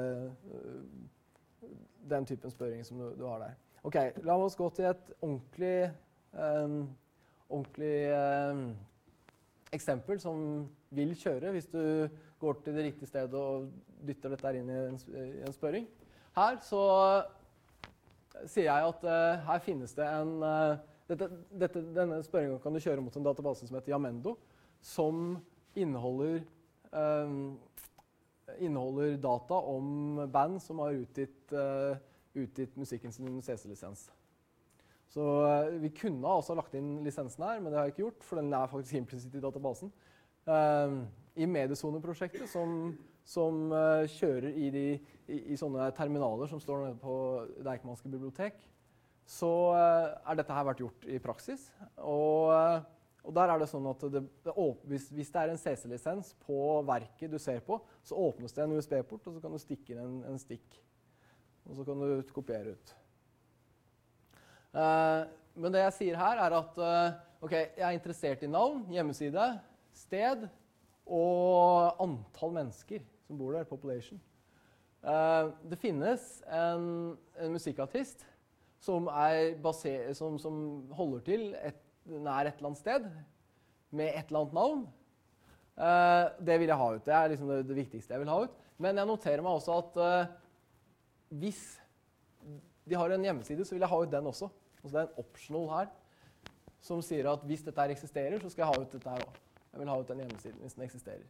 den typen spørring som du, du har der. Ok, la oss gå til et ordentlig, um, ordentlig um, eksempel som vil kjøre hvis du går til det riktige stedet og dytter dette inn i en, i en spørring. Her så sier jeg at uh, her finnes det en... Uh, dette, dette, denne spørringen kan du kjøre mot en database som heter Jamendo, som inneholder Uh, inneholder data om band som har utgitt, uh, utgitt musikken sin C C-lisens. Så uh, vi kunne også lagt inn lisensen her, men det har jeg ikke gjort, for den er faktisk implisitt i databasen. Uh, I Mediezone-prosjektet, som, som uh, kjører i, de, i, i sånne terminaler som står nede på Deichmanske bibliotek, så uh, er dette her vært gjort i praksis. Og uh, Og der er det sånn at det, det åpner, hvis, hvis det er en C C-lisens på verket du ser på, så åpnes det en U S B-port, og så kan du stikke inn en, en stikk. Og så kan du kopiere ut. Uh, men det jeg sier her er at uh, ok, jeg er interessert i navn, hjemmeside, sted og antall mennesker som bor der, population. Uh, det finnes en, en musikkartist som, er baser, som, som holder til et nær et eller annet sted, med et eller annet navn. Uh, det vil jeg ha ut. Det er liksom det, det viktigste jeg vil ha ut. Men jeg noterer meg også at uh, hvis de har en hjemmeside, så vil jeg ha ut den også. Altså det er en optional her, som sier at hvis dette her eksisterer, så skal jeg ha ut dette her også. Jeg vil ha ut den hjemmesiden hvis den eksisterer.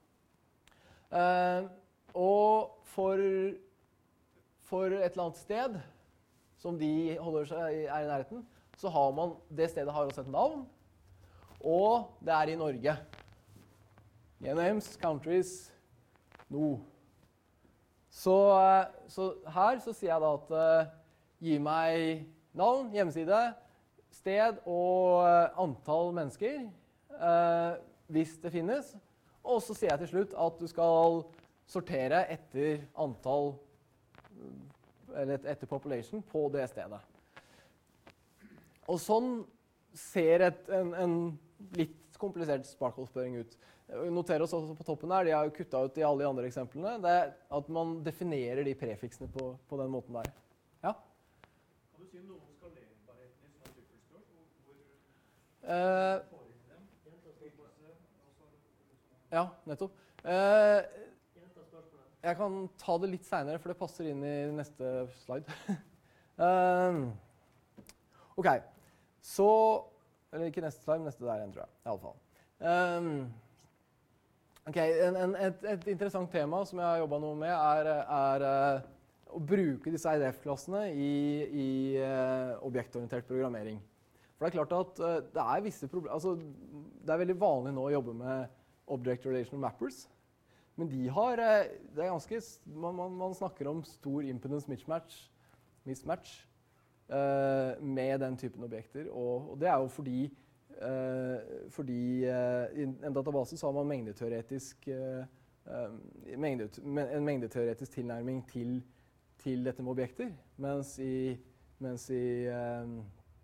Uh, og for, for et eller annet sted, som de holder seg er i nærheten, så har man, det stedet har også et navn, og det er i Norge. Names, countries, no. Så, så her så sier jeg da at uh, gi meg navn, hjemmeside, sted og uh, antall mennesker, uh, hvis det finnes. Og så sier jeg til slutt at du skal sortere etter antall, eller etter population på det stedet. Og sånn ser et, en, en litt komplisert Sparkle-spørring ut. Noter oss også på toppen her, de har jo kuttet ut i alle de andre eksemplene, det er at man definerer de prefiksene på, på den måten der. Ja? Kan du si noe om skalerbarheten i sånne typer spørsmål? Hvor uh, får inn dem? Ja, nettopp. Uh, jeg kan ta det litt senere, for det passer inn i neste slide. uh, ok. Så, eller ikke neste slide, neste der igjen, tror jeg, i alle fall. Um, ok, en, en, et, et interessant tema som jeg har jobbet noe med er, er uh, å bruke disse I D F-klassene i, i uh, objektorientert programmering. For det er klart at uh, det er visse problemer, altså det er veldig vanlig nå å jobbe med Object Relational Mappers, men de har, uh, det er ganske, man, man, man snakker om stor impedance mismatch, mismatch, Uh, med den typen objekter, og, og det er jo fordi, uh, fordi uh, i en database så har man mengdeteoretisk, uh, um, mengde, en mengdeteoretisk tilnærming til, til dette med objekter, mens i, mens i, um,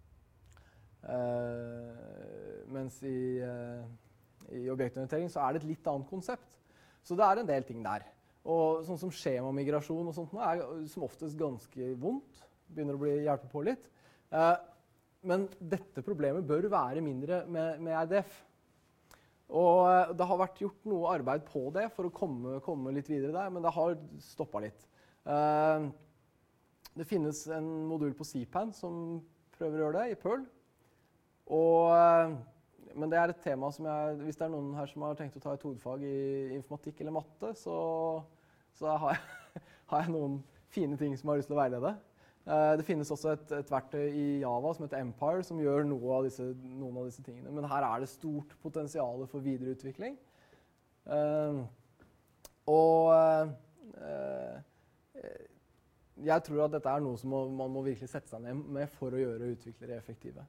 uh, mens i, uh, i objektorientering så er det et litt annet konsept. Så det er en del ting der. Og sånn som skjemamigrasjon og sånt nå er som oftest ganske vondt. Begynner å bli hjelpe på litt. Uh, men dette problemet bør være mindre med, med R D F. Og uh, det har vært gjort noe arbeid på det for å komme, komme litt videre der, men det har stoppet litt. Uh, det finnes en modul på C P A N som prøver å gjøre det i Perl. Og, uh, men det er et tema som jeg, hvis det er noen her som har tenkt å ta et hovedfag i informatikk eller matte, så, så har, jeg, har jeg noen fine ting som jeg har lyst til å veilede. Uh, det finnes også et, et verktøy i Java som heter Empire, som gjør noe av disse, noen av disse tingene. Men her er det stort potensial for videreutvikling. Uh, og uh, jeg tror at dette er noe som må, man må virkelig sette seg ned med for å gjøre utviklere effektive.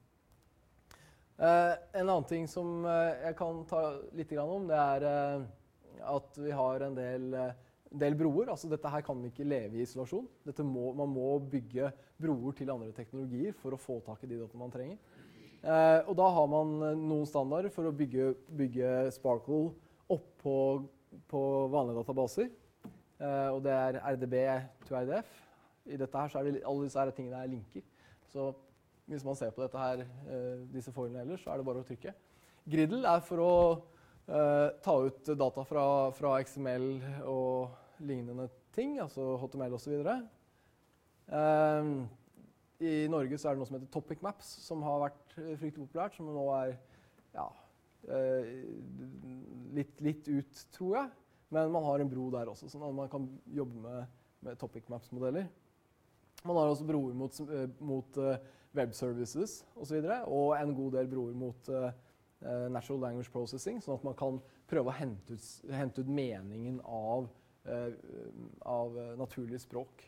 Uh, en annen ting som uh, jeg kan ta litt grann om, det er uh, at vi har en del, uh, del broer. Altså, dette her kan ikke leve i isolasjon. Dette må, man må bygge broer til andre teknologier for å få tak i de dataene man trenger. Uh, og da har man noen standarder for å bygge, bygge Sparkle opp på, på vanlige databaser. Uh, og det er R D B to R D F. I dette her så er det, alle disse her tingene er linker. Så hvis man ser på dette her, uh, disse foilene ellers, så er det bare å trykke. Gridle er for å uh, ta ut data fra, fra X M L og lignende ting, altså H T M L og så videre. Uh, I Norge så er det noe som heter Topic Maps, som har vært fryktelig populært, som nå er ja, uh, litt, litt ut, tror jeg. Men man har en bro der også, sånn at man kan jobbe med, med Topic Maps-modeller. Man har også broer mot, mot uh, web services og så videre, og en god del broer mot uh, natural language processing, sånn at man kan prøve å hente ut, hente ut meningen av, uh, av naturlig språk.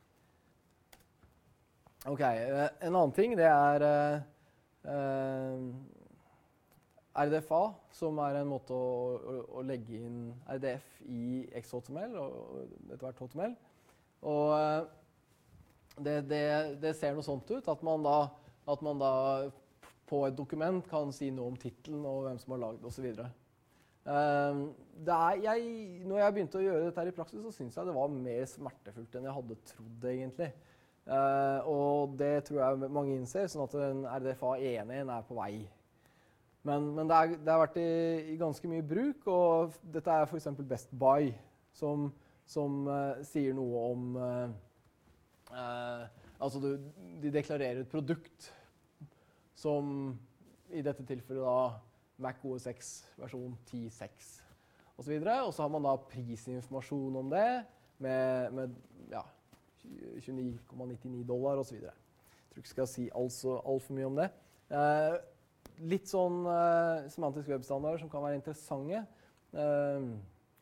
Ok, uh, en annen ting det er uh, uh, R D F A, som er en måte å, å, å legge inn R D F i X H T M L og etter hvert H T M L. Og uh, Det, det, det ser noe sånt ut, at man, da, at man da på et dokument kan si noe om tittelen og hvem som har laget det osv. Um, når jeg begynte å gjøre dette her i praksis, så synes jeg det var mer smertefullt enn jeg hadde trodd egentlig. Uh, og det tror jeg mange innser, sånn at en R D F A én er på vei. Men, men det, er, det har vært i, i ganske mye bruk, og dette er for eksempel Best Buy, som, som uh, sier noe om uh, Uh, altså du, de deklarerer et produkt som i dette tilfellet da Mac O S X versjon ti punkt seks og så videre, og så har man da prisinformasjon om det med, med ja, tjueni komma nittini dollar og så videre. Jeg tror ikke jeg skal si altså alt for mye om det. Uh, litt sånn uh, semantisk webstandard som kan være interessante. Uh,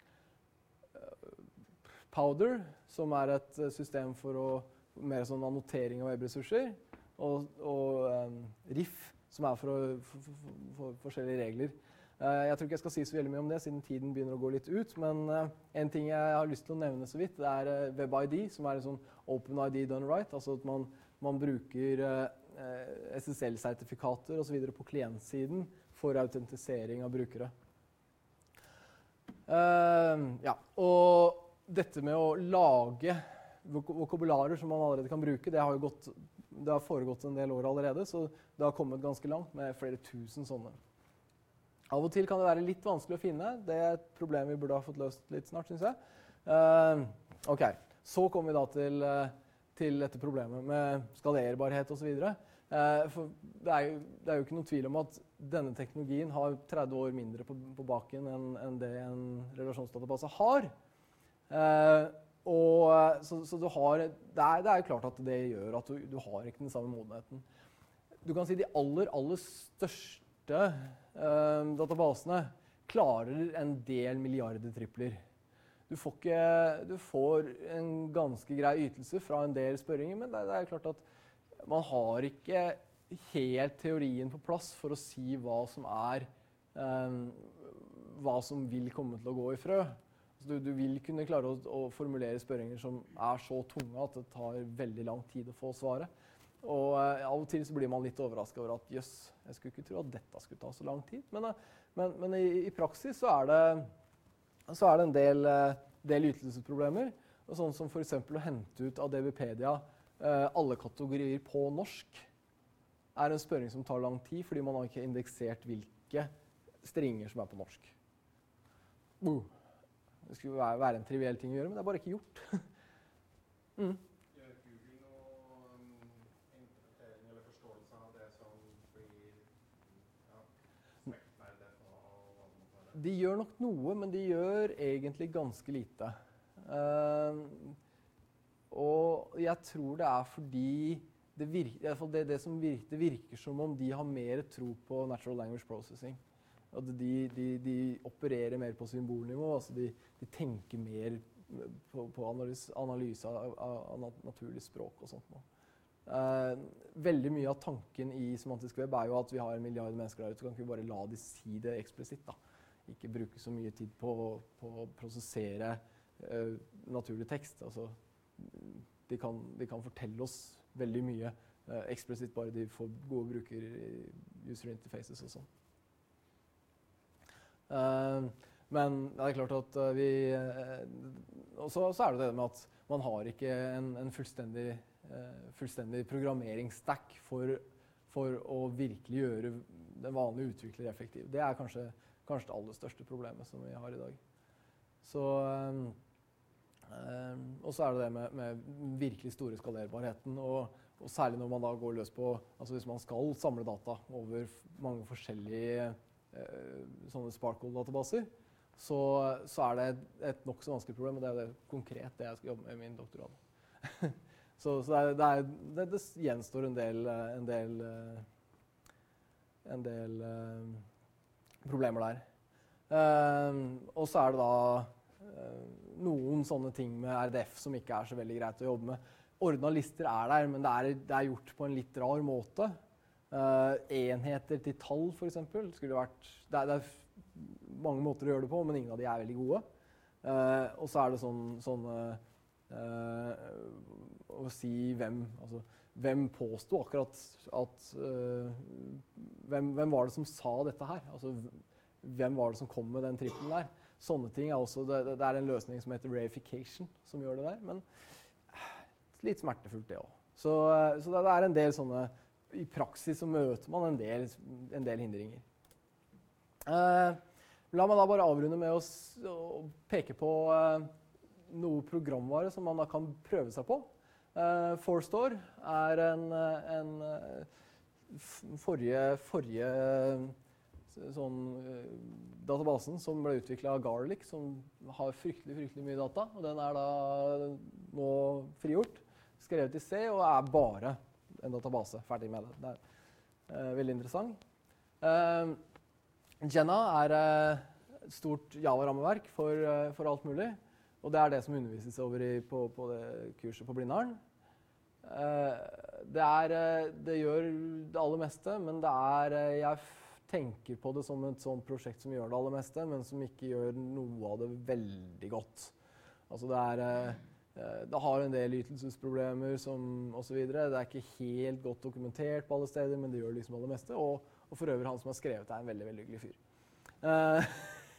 Powder, som er et system for å mer sånn annotering av webressurser, og, og um, Riff, som er for, å, for, for, for forskjellige regler. Uh, jeg tror ikke jeg skal si så veldig mye om det, siden tiden begynner å gå litt ut, men uh, en ting jeg har lyst til å nevne så vidt, det er uh, WebID, som er en sånn Open I D done right, altså at man, man bruker uh, S S L-sertifikater og så videre på klientsiden for autentisering av brukere. Uh, ja, og dette med å lage vok vokabularer som man allerede kan bruke, det har, jo gått, det har foregått en del år allerede, så det har kommet ganske langt med flere tusen sånne. Av og til kan det være litt vanskelig å finne. Det er et problem vi burde ha fått løst litt snart, synes jeg. Uh, ok, så kommer vi da til, uh, til dette problemet med skalerbarhet og så videre. Uh, for det er, jo, det er jo ikke noen tvil om at denne teknologien har tretti år mindre på, på baken enn, enn det en relasjonsdatabase har. Uh, og, så, så du har, det er, det er jo klart at det gjør at du, du har ikke den samme modenheten. Du kan si de aller, aller største uh, databasene klarer en del milliarder tripler. Du får, ikke, du får en ganske grei ytelse fra en del spørringer, men det, det er klart at man har ikke helt teorien på plass for å si hva som er, um, hva som vil komme til å gå i frø. Du, du vil kunne klare å, å formulere spørringer som er så tunge at det tar veldig lang tid å få svaret. Og eh, av og til så blir man litt overrasket over at jøss, jeg skulle ikke tro at dette skulle ta så lang tid. Men, men, men i, i praksis så er det, så er det en del, del ytelsesproblemer. Og sånn som for eksempel å hente ut av DBpedia eh, alle kategorier på norsk er en spørring som tar lang tid, fordi man har ikke indeksert hvilke stringer som er på norsk. Uh. Det skulle være, være en triviell ting å gjøre, men det er bare ikke gjort. mm. Gjør Google noen interpretering eller forståelse av det som blir ja, smektnerde og hva det måtte være? De gjør nok noe, men de gjør egentlig ganske lite. Uh, og jeg tror det er fordi det, virker, i hvert fall det, det, som virker, det virker som om de har mer tro på natural language processing. At de, de, de opererer mer på symbolnivå, altså de, de tenker mer på, på analyse, analyse av, av naturlig språk og sånt noe. Uh, veldig mye av tanken i semantisk web er jo at vi har en milliard mennesker der ute, så kan vi bare la de si det eksplisitt da. Ikke bruke så mye tid på, på å prosessere uh, naturlig tekst. Altså, de, kan, de kan fortelle oss veldig mye uh, eksplisitt, bare de får gode bruker user interfaces og sånn. Uh, men det er klart at uh, vi uh, og så, så er det det med at man har ikke en, en fullstendig Uh, fullstendig programmeringsstack for, for å virkelig gjøre den vanlige utvikler effektiv. Det er kanskje, kanskje det aller største problemet som vi har i dag. Så, um, um, og så er det det med, med virkelig store skalerbarheten, og, og særlig når man da går løs på, altså hvis man skal samle data over mange forskjellige uh, sånne Sparkle-databaser, så, så er det et, et nok så vanskelig problem, og det er det konkret det jeg skal jobbe med i min doktorgrad. Så, så det, er, det, er, det, det gjenstår en del, en del, en del uh, problemer der. Uh, og så er det da uh, noen sånne ting med R D F som ikke er så veldig greit å jobbe med. Ordnet lister er der, men det er, det er gjort på en litt rar måte. Uh, enheter til tall, for eksempel, skulle vært... Det er, det er mange måter å gjøre det på, men ingen av de er veldig gode. Uh, og så er det sånn... sånn uh, Uh, å si hvem, altså, hvem påstod akkurat at uh, hvem, hvem var det som sa dette her? Altså, hvem var det som kom med den trippelen der? Sånne ting er også, det, det er en løsning som heter reification som gjør det der, men litt smertefullt det også. Så, så det er en del sånne, i praksis så møter man en del, en del hindringer. Uh, la meg da bare avrunde med å, å peke på uh, noe programvare som man da kan prøve seg på. Uh, Forstore er en, en forrige, forrige sånn, uh, databasen som ble utviklet av Garlic, som har fryktelig, fryktelig mye data, og den er da nå frigjort, skrevet i C, og er bare en database, ferdig med det. Det er uh, veldig interessant. Uh, Jenna er uh, et stort Java-rammeverk for, uh, for alt mulig. Og det er det som undervises over i, på, på det kurset på Blindern. Eh, det, er, det gjør det aller meste, men det er, jeg tenker på det som et sånt prosjekt som gjør det aller meste, men som ikke gjør noe av det veldig godt. Altså det, er, det har en del ytelsesproblemer som, og så videre. Det er ikke helt godt dokumentert på alle steder, men det gjør liksom det aller meste. Og, og for øvrig han som har skrevet det er en veldig, veldig hyggelig fyr. Eh,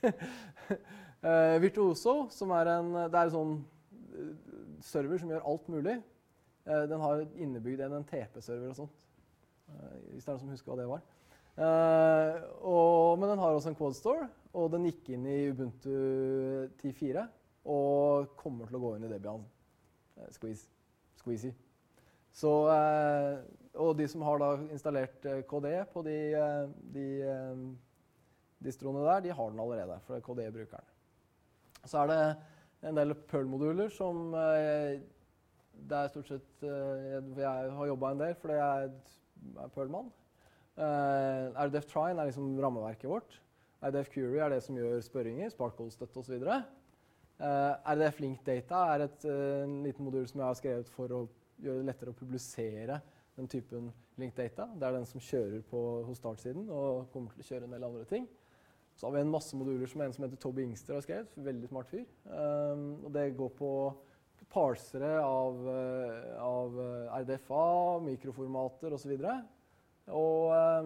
uh, Virtuoso, som er en, det er en sånn server som gjør alt mulig. Uh, den har innebygd en T P-server og sånt, uh, hvis det er noen som husker hva det var. Uh, og, men den har også en Quad Store, og den gikk inn i Ubuntu ti punkt fire og kommer til å gå inn i Debian uh, Squeeze, Squeezy. Så, uh, og de som har da installert uh, K D på de, uh, de uh, distroene der, de har den allerede, for det er K D-brukeren. Så er det en del Perl-moduler som eh, det er stort sett, eh, jeg har jobbet en del, for jeg er Perl-mann. Eh, R D F Trine er liksom rammeverket vårt. R D F Query er det som gjør spørringer, Sparkle-støtte og så videre. Eh, R D F Link Data er et, en liten modul som jeg har skrevet for å gjøre det lettere å publisere den typen Link Data. Det er den som kjører på, hos startsiden og kommer til å kjøre en del andre ting. Så har vi en masse moduler som en som heter Toby Ingster har skrevet, veldig smart fyr. Um, og det går på parsere av, av R D F A, mikroformater og så videre. Og,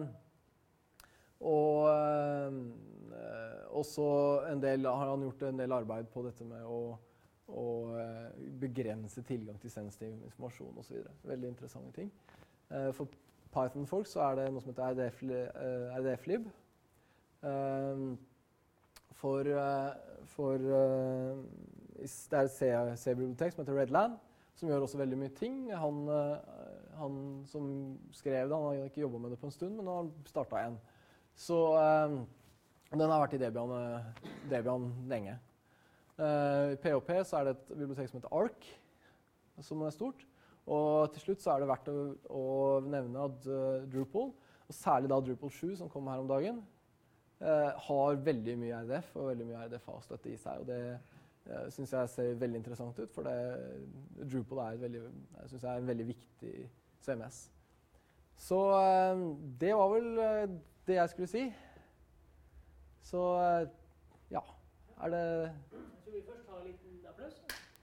og også en del, har han gjort en del arbeid på dette med å, å begrense tilgang til sensitiv informasjon og så videre. Veldig interessante ting. For Python-folk så er det noe som heter R D F lib. Uh, for, uh, for uh, det er et C-bibliotek som heter Redland, som gjør også veldig mye ting. Han, uh, han som skrev det, han har ikke jobbet med det på en stund, men han har startet en. Så uh, den har vært i Debian, Debian lenge. Uh, I P H P så er det et bibliotek som heter Arc, som er stort. Og til slutt så er det verdt å, å nevne at uh, Drupal, og særlig da Drupal sju som kom her om dagen, uh, har veldig mye R D F og veldig mye R D F A-støtte i seg. Og det uh, synes jeg ser veldig interessant ut, for det, Drupal er, et veldig, jeg synes jeg er en veldig viktig C M S. Så uh, det var vel uh, det jeg skulle si. Så uh, ja, er det... Jeg tror vi først tar en liten applaus.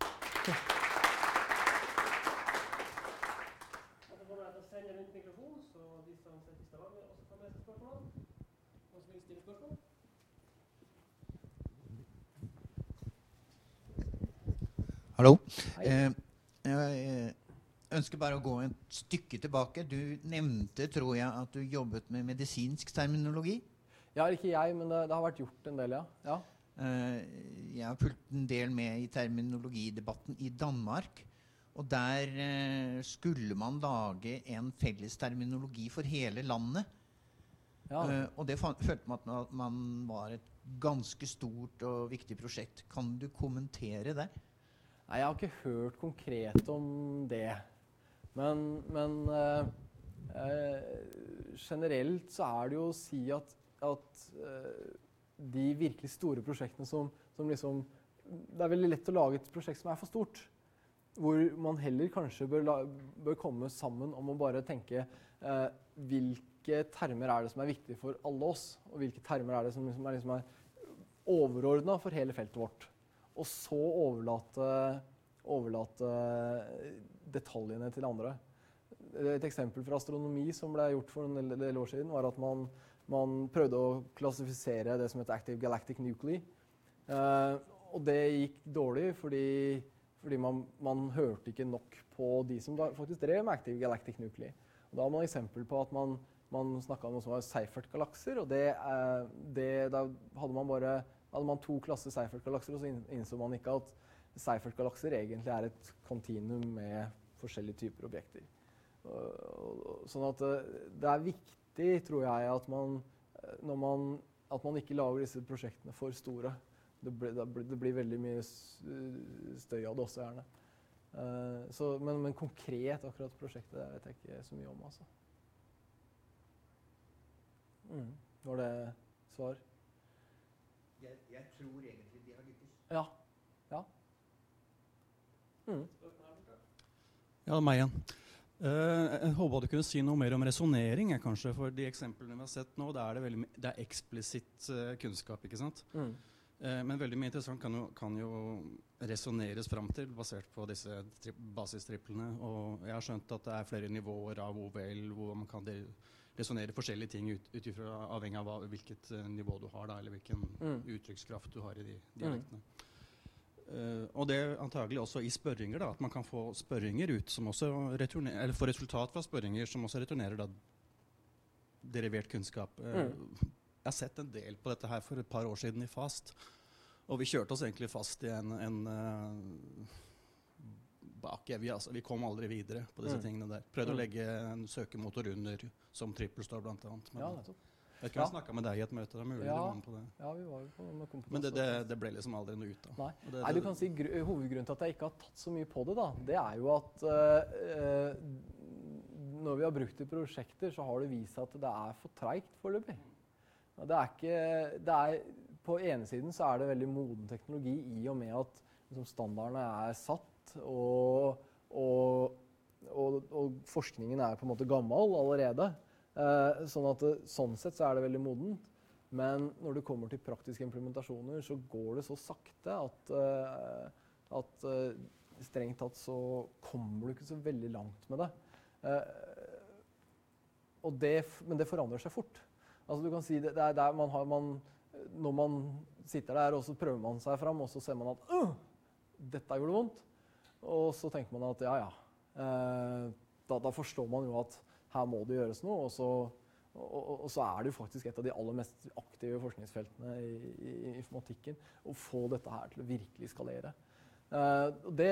Jeg sender rundt mikrofonen, så de som sitter i Stavanger også får med seg spørsmålene. Og så vil jeg stille spørsmål. Hallo. Eh, jeg ønsker bare å gå et stykke tilbake. Du nevnte, tror jeg, at du jobbet med medisinsk terminologi. Ja, ikke jeg, men det, det har vært gjort en del, ja. ja. Eh, jeg har fulgt en del med i terminologidebatten i Danmark. Og der eh, skulle man lage en felles terminologi for hele landet. Ja. Eh, og det følte man at man var et ganske stort og viktig prosjekt. Kan du kommentere det? Nei, jeg har ikke hørt konkret om det. Men, men eh, eh, generelt så er det jo å si at, at eh, de virkelig store prosjektene som, som liksom... Det er veldig lett å lage et prosjekt som er for stort. Hvor man heller kanskje bør, la, bør komme sammen om å bare tenke eh, hvilke termer er det som er viktige for alle oss, og hvilke termer er det som liksom er, liksom er overordnet for hele feltet vårt. Og så overlate, overlate detaljene til andre. Et eksempel fra astronomi som ble gjort for en del år siden var at man, man prøvde å klassifisere det som et Active Galactic Nuclei. Eh, og det gikk dårlig fordi Fordi man, man hørte ikke nok på de som da faktisk drev med Active Galactic Nuclei. Og da har man eksempel på at man, man snakket om noe som var Seifert-galakser, og det, eh, det, da hadde man bare hadde man to klasser Seifert-galakser, og så innså man ikke at Seifert-galakser egentlig er et kontinuum med forskjellige typer objekter. Og, og, sånn at det er viktig, tror jeg, at man, når man, at man ikke lager disse prosjektene for store. Det blir, det blir veldig mye støy av det også, gjerne. Uh, så, men, men konkret akkurat prosjektet det vet jeg ikke så mye om, altså. Mm. Var det svar? Jeg, jeg tror egentlig de har lykkes. Ja. Ja. Mm. Ja, meg igjen. Uh, jeg håper du kunne si noe mer om resonering, kanskje, for de eksemplene vi har sett nå, det er, det veldig, det er eksplisitt uh, kunnskap, ikke sant? Mm. Men veldig mye interessant kan jo, kan jo resoneres frem til, basert på disse basistriplene. Og jeg har skjønt at det er flere nivåer av O V L, hvor man kan resonere forskjellige ting ut, ut ifra, avhengig av hva, hvilket uh, nivå du har, da, eller hvilken mm. uttrykkskraft du har i de dialektene. Mm. Uh, og det er antagelig også i spørringer, da, at man kan få spørringer ut som også returnerer, eller få resultat fra spørringer som også returnerer da, derivert kunnskap. Uh, mm. Jeg har sett en del på dette her for et par år siden i FAST, og vi kjørte oss egentlig fast i en, en uh, bakke. Vi, altså, vi kom aldri videre på disse mm. tingene der. Prøvde mm. å legge en søkemotor under, som TripleStore blant annet. Men, ja, nettopp. Jeg kunne ja. snakket med deg i et møte, det er mulig ja. du var med på det. Ja, vi var jo på, med på Men det, det, det ble liksom aldri noe ut av. Nei, det, Nei du kan si gr hovedgrunnen til at jeg ikke har tatt så mye på det, da, det er jo at uh, når vi har brukt det i prosjekter, så har det vist seg at det er for treigt foreløpig. Det er ikke, det er, på ene siden så er det veldig moden teknologi i og med at liksom, standardene er satt, og, og, og, og forskningen er på en måte gammel allerede. Eh, sånn at det, sånn sett så er det veldig modent. Men når det kommer til praktiske implementasjoner, så går det så sakte at, uh, at uh, strengt tatt så kommer du ikke så veldig langt med det. Uh, og det men det forandrer seg fort. Altså du kan si det, det er der man har, man, når man sitter der og så prøver man seg frem, og så ser man at øh, dette gjorde vondt. Og så tenker man at ja, ja, eh, da, da forstår man jo at her må det gjøres noe, og så, og, og, og så er det jo faktisk et av de aller mest aktive forskningsfeltene i, i, i informatikken, å få dette her til å virkelig skalere. Eh, det,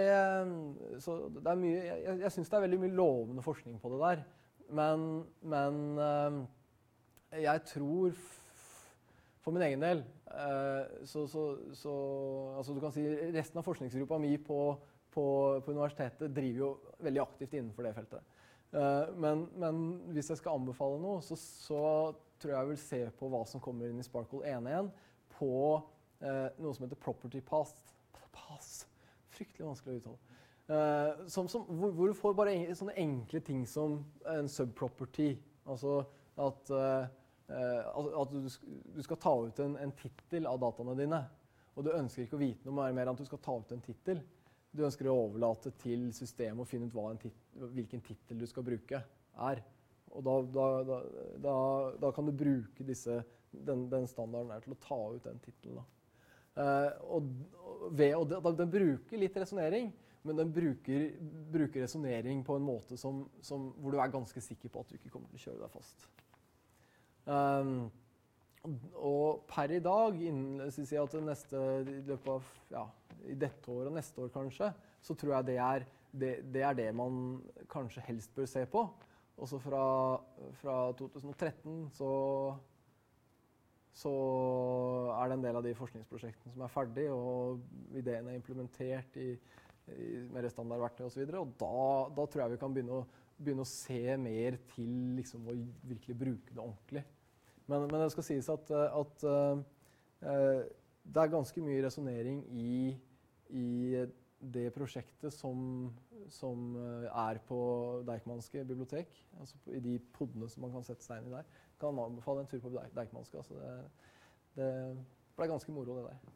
så det er mye, jeg, jeg synes det er veldig mye lovende forskning på det der, men, men eh, jeg tror, f for min egen del, eh, så, så, så altså du kan si resten av forskningsgruppa mi på, på, på universitetet driver jo veldig aktivt innenfor det feltet. Uh, men, men hvis jeg skal anbefale noe, så, så tror jeg jeg vil se på hva som kommer inn i Sparkle en punkt én på uh, noe som heter Property Pass. Pass. Fryktelig vanskelig å uttale. Uh, som, som, hvor, hvor du får bare en, sånne enkle ting som en subproperty. Altså at, uh, uh, at du, du skal ta ut en, en tittel av dataene dine. Og du ønsker ikke å vite noe mer, mer enn at du skal ta ut en tittel. Du ønsker å overlate til systemet og finne ut hva en tit hvilken tittel du skal bruke er. Og da, da, da, da, da kan du bruke disse, den, den standarden her til å ta ut den tittelen. Uh, og, ved, og da, den bruker litt resonering, men den bruker, bruker resonering på en måte som, som, hvor du er ganske sikker på at du ikke kommer til å kjøre deg fast. Um, Og per i dag, innen, si at det neste, i løpet av ja, i dette år og neste år kanskje, så tror jeg det er det, det, er det man kanskje helst bør se på. Og så fra, fra to tusen og tretten så, så er det en del av de forskningsprosjektene som er ferdig, og ideene er implementert i, i mer standardverktøy og så videre. Og da, da tror jeg vi kan begynne å, begynne å se mer til liksom, å virkelig bruke det ordentlig. Men, men det skal sies at, at uh, det er ganske mye resonering i, i det prosjektet som, som er på Deichmanske bibliotek, altså på, i de podene som man kan sette seg inn i der. Kan man anbefale en tur på Deichmanske, altså det, det ble ganske moro det der.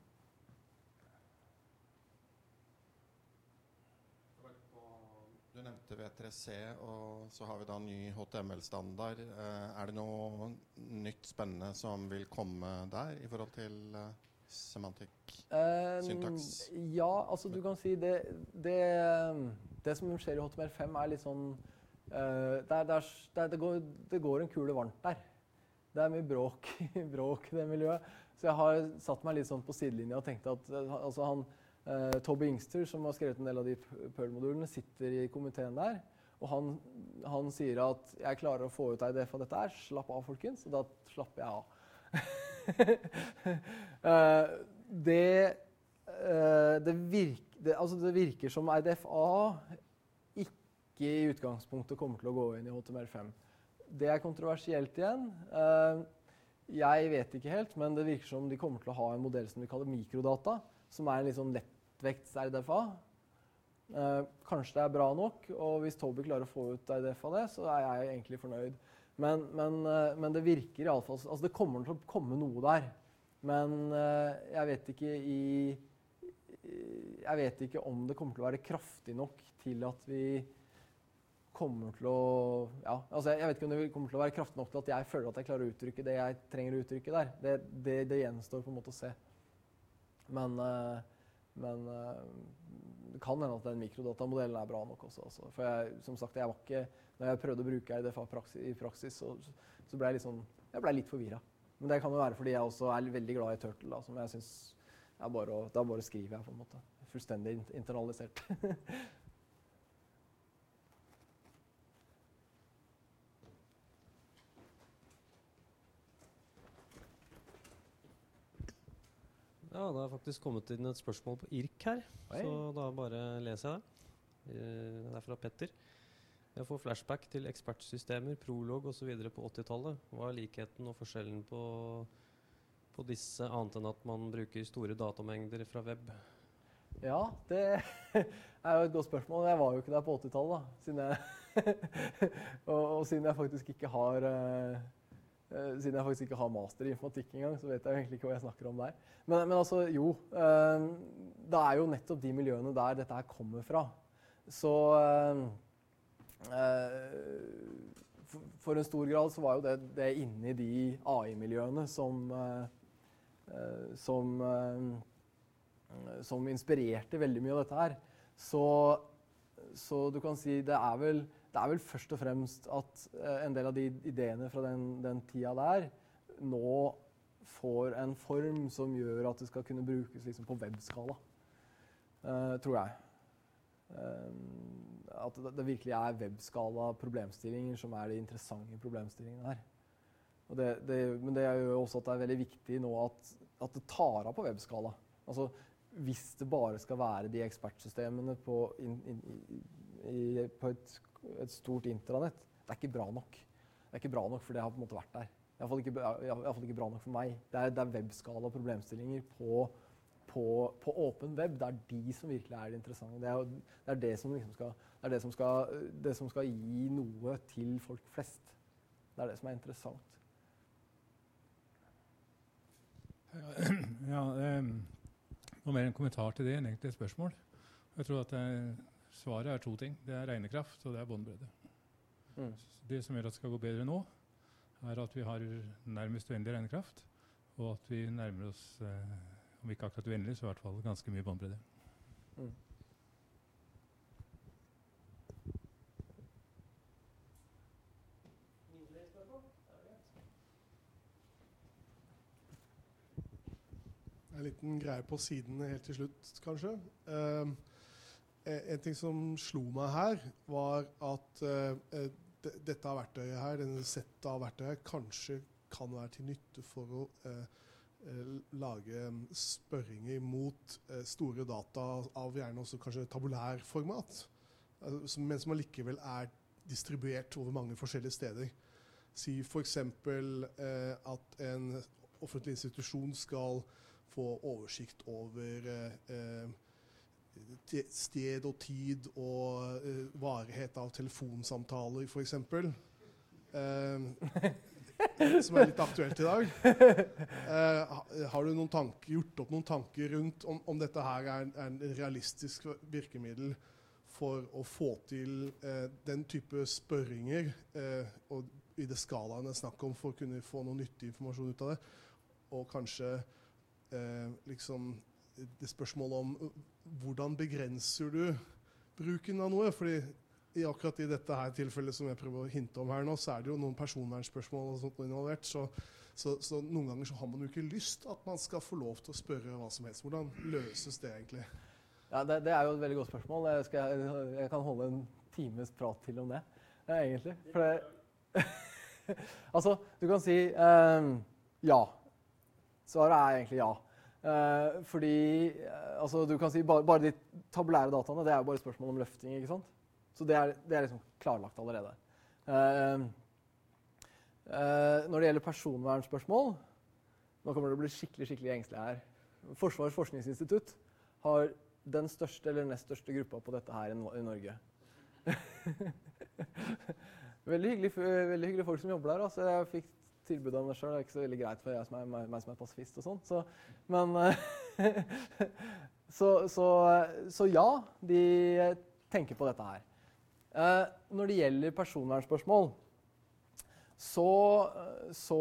Du nevnte V tre C, og så har vi da ny H T M L-standard. Er det noe nytt spennende som vil komme der i forhold til semantikk, syntaks? Um, ja, altså du kan si det, det, det som skjer i H T M L fem er litt sånn, uh, det, er, det, er, det, går, det går en kule varmt der. Det er mye bråk, bråk i det miljøet. Så jeg har satt meg litt sånn på sidelinja og tenkt at altså han, Uh, Toby Inkster, som har skrevet en del av de Perl-modulene, sitter i komiteen der, og han, han sier at jeg klarer å få ut I D F av dette her, slapp av folkens, og da slapper jeg av. uh, det, uh, det, virk, det, altså det virker som I D F A ikke i utgangspunktet kommer til å gå inn i H T M L fem. Det er kontroversielt igjen. Uh, jeg vet ikke helt, men det virker som de kommer til å ha en modell som vi kaller mikrodata, som er en litt sånn lettvekts I D F A. Eh, kanskje det er bra nok, og hvis Toby klarer å få ut I D F av det, så er jeg egentlig fornøyd. Men, men, eh, men det virker i alle fall, altså det kommer til å komme noe der. Men eh, jeg vet ikke i, jeg vet ikke om det kommer til å være kraftig nok til at vi kommer til å, ja, altså jeg vet ikke om det kommer til å være kraftig nok til at jeg føler at jeg klarer å uttrykke det jeg trenger å uttrykke der. Det, det, det gjenstår på en måte å se. Men, men det kan hende at den mikrodatamodellen er bra nok også. Altså. For jeg, som sagt, jeg var ikke, når jeg prøvde å bruke I D F A praksis, i praksis, så, så ble jeg litt, sånn, jeg ble litt forvirret. Men det kan jo være fordi jeg også er veldig glad i Turtle, da, som jeg synes, jeg bare, da bare skriver jeg på en måte. Fullstendig internalisert. Ja, det har faktisk kommet inn et spørsmål på I R K her, Oi. Så da bare leser jeg det. Det er fra Petter. Jeg får flashback til ekspertsystemer, prolog og så videre på åttitallet. Hva er likheten og forskjellen på, på disse, annet enn at man bruker store datamengder fra web? Ja, det er jo et godt spørsmål. Jeg var jo ikke der på åttitallet, da. Siden jeg og, og siden jeg faktisk ikke har... Uh, siden jeg faktisk ikke har master i informatikk engang, så vet jeg egentlig ikke hva jeg snakker om der. Men, men altså, jo, uh, det er jo nettopp de miljøene der dette her kommer fra. Så uh, uh, for, for en stor grad så var jo det, det inne i de A I-miljøene som, uh, uh, som, uh, som inspirerte veldig mye av dette her. Så, så du kan si det er vel Det er vel først og fremst at uh, en del av de ideene fra den, den tida der nå får en form som gjør at det skal kunne brukes liksom, på webskala, uh, tror jeg. Uh, at det, det virkelig er webskala problemstillinger som er de interessante problemstillingene her. Og det, det, men det gjør jo også at det er veldig viktig nå at, at det tar av på webskala. Altså, hvis det bare skal være de ekspertsystemene på, in, in, i, på et, et stort intranett, det er ikke bra nok. Det er ikke bra nok, for det har på en måte vært der. I hvert fall ikke, i hvert fall ikke bra nok for meg. Det er, det er webskala problemstillinger på, på, på åpen web. Det er de som virkelig er det interessante. Det er, det er, det som, liksom skal, det, er det, som skal, det som skal gi noe til folk flest. Det er det som er interessant. Ja, um, noe mer en kommentar til det, egentlig et spørsmål. Jeg tror at det, svaret er to ting. Det er regnekraft, og det er båndbredde. Mm. Det som gjør at det skal gå bedre nå, er at vi har nærmest uendelig regnekraft, og at vi nærmer oss, eh, om ikke akkurat uendelig, så i hvert fall ganske mye båndbredde. Mm. En liten greie på siden helt til slutt, kanskje. Uh, en ting som slo meg her, var at uh, d dette verktøyet her, denne settet av verktøy her, kanskje kan være til nytte for å uh, uh, lage spørringer mot uh, store data av gjerne også kanskje tabulær format, uh, som, men som allikevel er distribuert over mange forskjellige steder. Si for eksempel uh, at en offentlig institusjon skal få oversikt over eh, sted og tid og eh, varighet av telefonsamtaler, for eksempel. Eh, som er litt aktuelt i dag. Eh, har du noen tanker, gjort opp noen tanker rundt om, om dette her er en, er en realistisk virkemiddel for å få til eh, den type spørringer, eh, og i det skalaen jeg snakker om, for å kunne få noe nyttig informasjon ut av det, og kanskje Eh, liksom det spørsmålet om uh, hvordan begrenser du bruken av noe, fordi i akkurat i dette her tilfellet som jeg prøver å hinte om her nå, så er det jo noen personvernspørsmål og sånt involvert, så, så, så noen ganger så har man jo ikke lyst at man skal få lov til å spørre hva som helst. Hvordan løses det egentlig? Ja, det, det er jo et veldig godt spørsmål. Jeg, skal, jeg, jeg kan holde en times prat til om det, ja, egentlig. For det, altså, du kan si um, ja. Svaret er egentlig ja. Uh, fordi, uh, altså du kan si bare, bare de tabulære dataene, det er jo bare et spørsmål om løfting, ikke sant? Så det er, det er liksom klarlagt allerede. Uh, uh, når det gjelder personvernspørsmål, nå kommer det å bli skikkelig, skikkelig engstelig her. Forsvarets forskningsinstitutt har den største eller nest største gruppa på dette her i, i Norge. veldig, hyggelig, veldig hyggelig folk som jobber der, altså jeg fikk tilbud om det selv, det er ikke så veldig greit for jeg som er, meg, meg som er pasifist og sånn. Så, men, så, så, så ja, de tenker på dette her. Eh, når det gjelder personvernspørsmål, så, så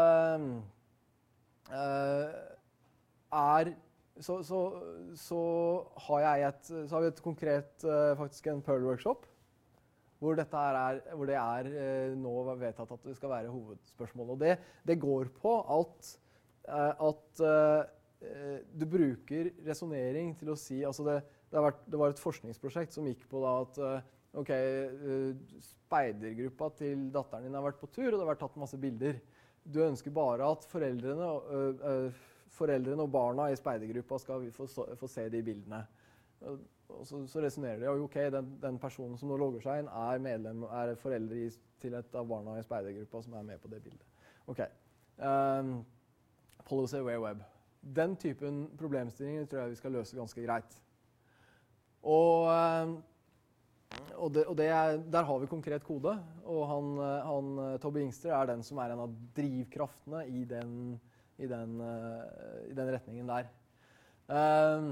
eh, er så, så, så, har jeg et, så har vi et konkret, eh, faktisk en Perl-workshop, hvor, dette her er, hvor det er eh, nå vedtatt at det skal være hovedspørsmål. Og det, det går på at, eh, at eh, du bruker resonering til å si, altså det, det, har vært, det var et forskningsprosjekt som gikk på da at eh, ok, eh, speidergruppa til datteren din har vært på tur, og det har vært tatt masse bilder. Du ønsker bare at foreldrene, øh, øh, foreldrene og barna i speidergruppa skal få, få se de bildene. Og så, så resonerer de, ok, den, den personen som nå logger seg inn er, medlem, er foreldre i, til et av barna i speidergruppa som er med på det bildet. Ok. Um, policy aware web. Den typen problemstillinger tror jeg vi skal løse ganske greit. Og, um, og, det, og det er, der har vi konkret kode, og han, han, Tobbe Ingster er den som er en av drivkraftene i den, i den, uh, i den retningen der. Um,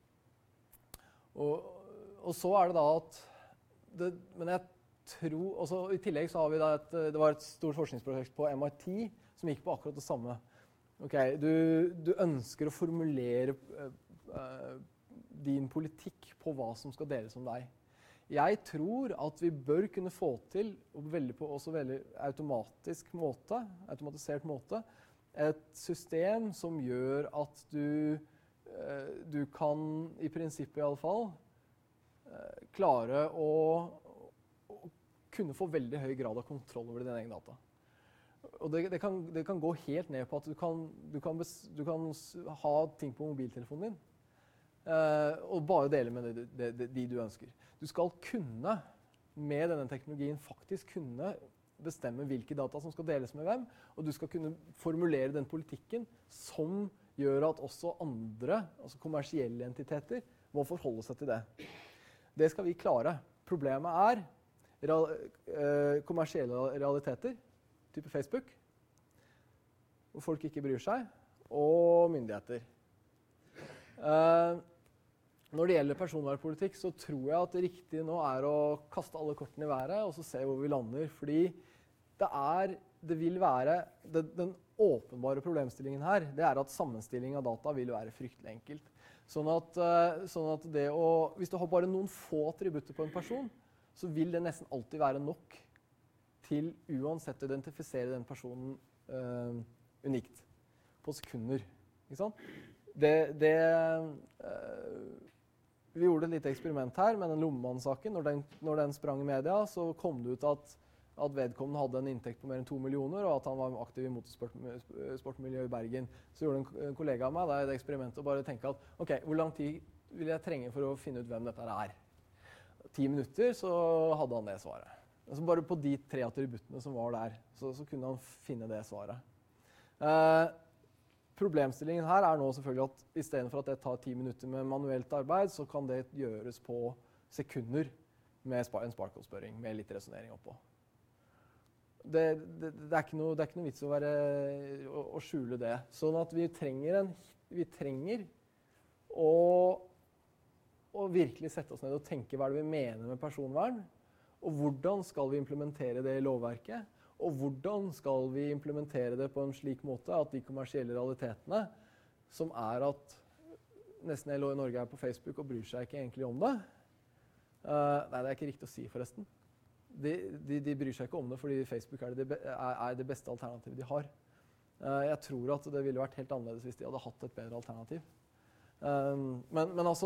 Og, og så er det da at det, men jeg tror også, i tillegg så har vi da et, det var et stort forskningsprosjekt på M I T som gikk på akkurat det samme. Ok, du, du ønsker å formulere uh, din politikk på hva som skal deles om deg. Jeg tror at vi bør kunne få til, og veldig på også veldig automatisk måte, automatisert måte, et system som gjør at du du kan i prinsippet i alle fall klare å, å kunne få veldig høy grad av kontroll over dine egne data. Og det, det, kan, det kan gå helt ned på at du kan, du kan, bes, du kan ha ting på mobiltelefonen din. Uh, og bare dele med det, det, det, de du ønsker. Du skal kunne, med denne teknologien, faktisk kunne bestemme hvilke data som skal deles med hvem, og du skal kunne formulere den politikken som gjør at også andre, altså kommersielle entiteter, må forholde seg til det. Det skal vi klare. Problemet er real, uh, kommersielle realiteter, type Facebook, hvor folk ikke bryr seg, og myndigheter. Uh, Når det gjelder personvernpolitikk, så tror jeg at det riktige nå er å kaste alle kortene i været og så se hvor vi lander. Fordi det, er, det vil være, det, den åpenbare problemstillingen her, det er at sammenstilling av data vil være fryktelig enkelt. Sånn at, sånn at det å, hvis du har bare noen få attributter på en person, så vil det nesten alltid være nok til uansett å identifisere den personen uh, unikt på sekunder. Ikke sant? Det... det uh, Vi gjorde et lite eksperiment her med den Lommemann-saken. Når, når den sprang i media, så kom det ut at, at vedkommende hadde en inntekt på mer enn to millioner, og at han var aktiv i motorsportmiljøet i Bergen. Så gjorde en kollega av meg da, det eksperimentet og bare tenke at ok, hvor lang tid vil jeg trenge for å finne ut hvem dette er? Ti minutter, så hadde han det svaret. Altså bare på de tre attributtene som var der, så, så kunne han finne det svaret. Uh, Problemstillingen her er nå selvfølgelig at i stedet for at det tar ti minutter med manuelt arbeid, så kan det gjøres på sekunder med en Sparkle-spørring, med litt resonering oppå. Det, det, det, er ikke noe, det er ikke noe vits å, være, å, å skjule det. Sånn at vi trenger, en, vi trenger å, å virkelig sette oss ned og tenke hva er det vi mener med personvern, og hvordan skal vi implementere det i lovverket, og hvordan skal vi implementere det på en slik måte at de kommersielle realitetene, som er at nesten hele Norge er på Facebook og bryr seg ikke egentlig om det. Uh, nei, det er ikke riktig å si forresten. De, de, de bryr seg ikke om det fordi Facebook er det, er, er det beste alternativet de har. Uh, jeg tror at det ville vært helt annerledes hvis de hadde hatt et bedre alternativ. Um, men, men altså,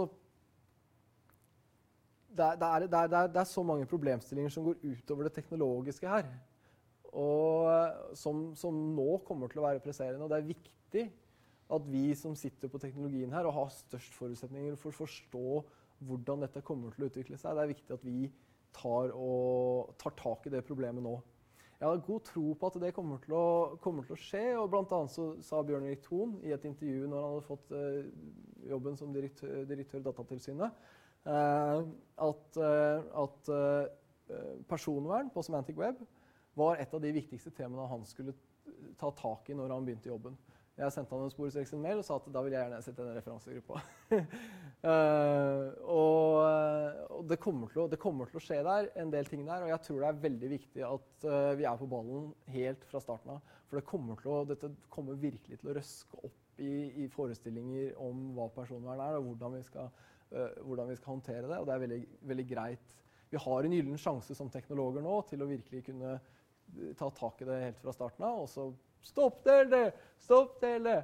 det er, det, er, det, er, det er så mange problemstillinger som går utover det teknologiske her. Og som, som nå kommer til å være presserende. Og det er viktig at vi som sitter på teknologien her og har størst forutsetninger for å forstå hvordan dette kommer til å utvikle seg, det er viktig at vi tar, og, tar tak i det problemet nå. Jeg har god tro på at det kommer til å, kommer til å skje, og blant annet så sa Bjørn Erik Thon i et intervju når han hadde fått uh, jobben som direktør, direktør i Datatilsynet, uh, at, uh, at uh, personvern på Semantic Web var et av de viktigste temaene han skulle ta tak i når han begynte jobben. Jeg sendte han en sporenstreks en mail og sa at da vil jeg gjerne sette en referansegruppa. uh, og og det, kommer til å, det kommer til å skje der, en del ting der, og jeg tror det er veldig viktig at uh, vi er på ballen helt fra starten av. For det kommer til å, dette kommer virkelig til å røske opp i, i forestillinger om hva personvern er, og hvordan vi skal, uh, hvordan vi skal håndtere det, og det er veldig, veldig greit. Vi har en gyllen sjanse som teknologer nå til å virkelig kunne ta tak i det helt fra starten av, og så stopp del det! Stopp del det!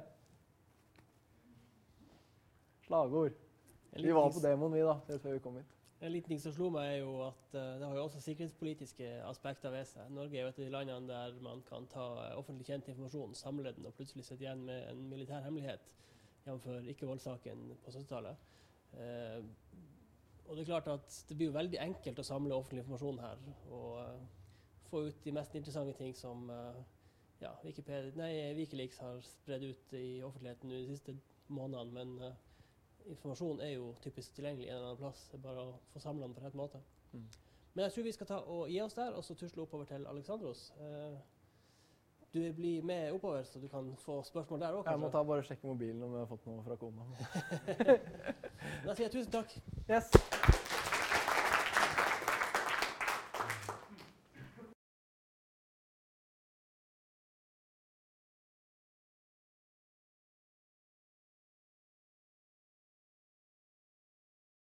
Slagord. Vi var på demoen vi da, det før vi kom hit. En liten ting som slo meg er jo at uh, det har jo også sikkerhetspolitiske aspekter ved seg. Norge er jo et av de landene der man kan ta uh, offentlig kjent informasjon, samle den og plutselig sitte igjen med en militær hemmelighet, jf. ikke-voldssaken på syttitallet. Uh, og det er klart at det blir jo veldig enkelt å samle offentlig informasjon her, og uh, få ut de mest interessante ting som uh, ja, Wikipedia, nei, Wikileaks har spredd ut i offentligheten de siste månedene, men uh, informasjon er jo typisk tilgjengelig en eller annen plass. Det er bare å få samlet den på rett måte. Mm. Men jeg tror vi skal ta og gi oss der, og så tusle oppover til Alexandros. Uh, du blir med oppover, så du kan få spørsmål der også, kanskje? Jeg må ta bare sjekke mobilen om jeg har fått noe fra kona. Da sier jeg tusen takk. Yes.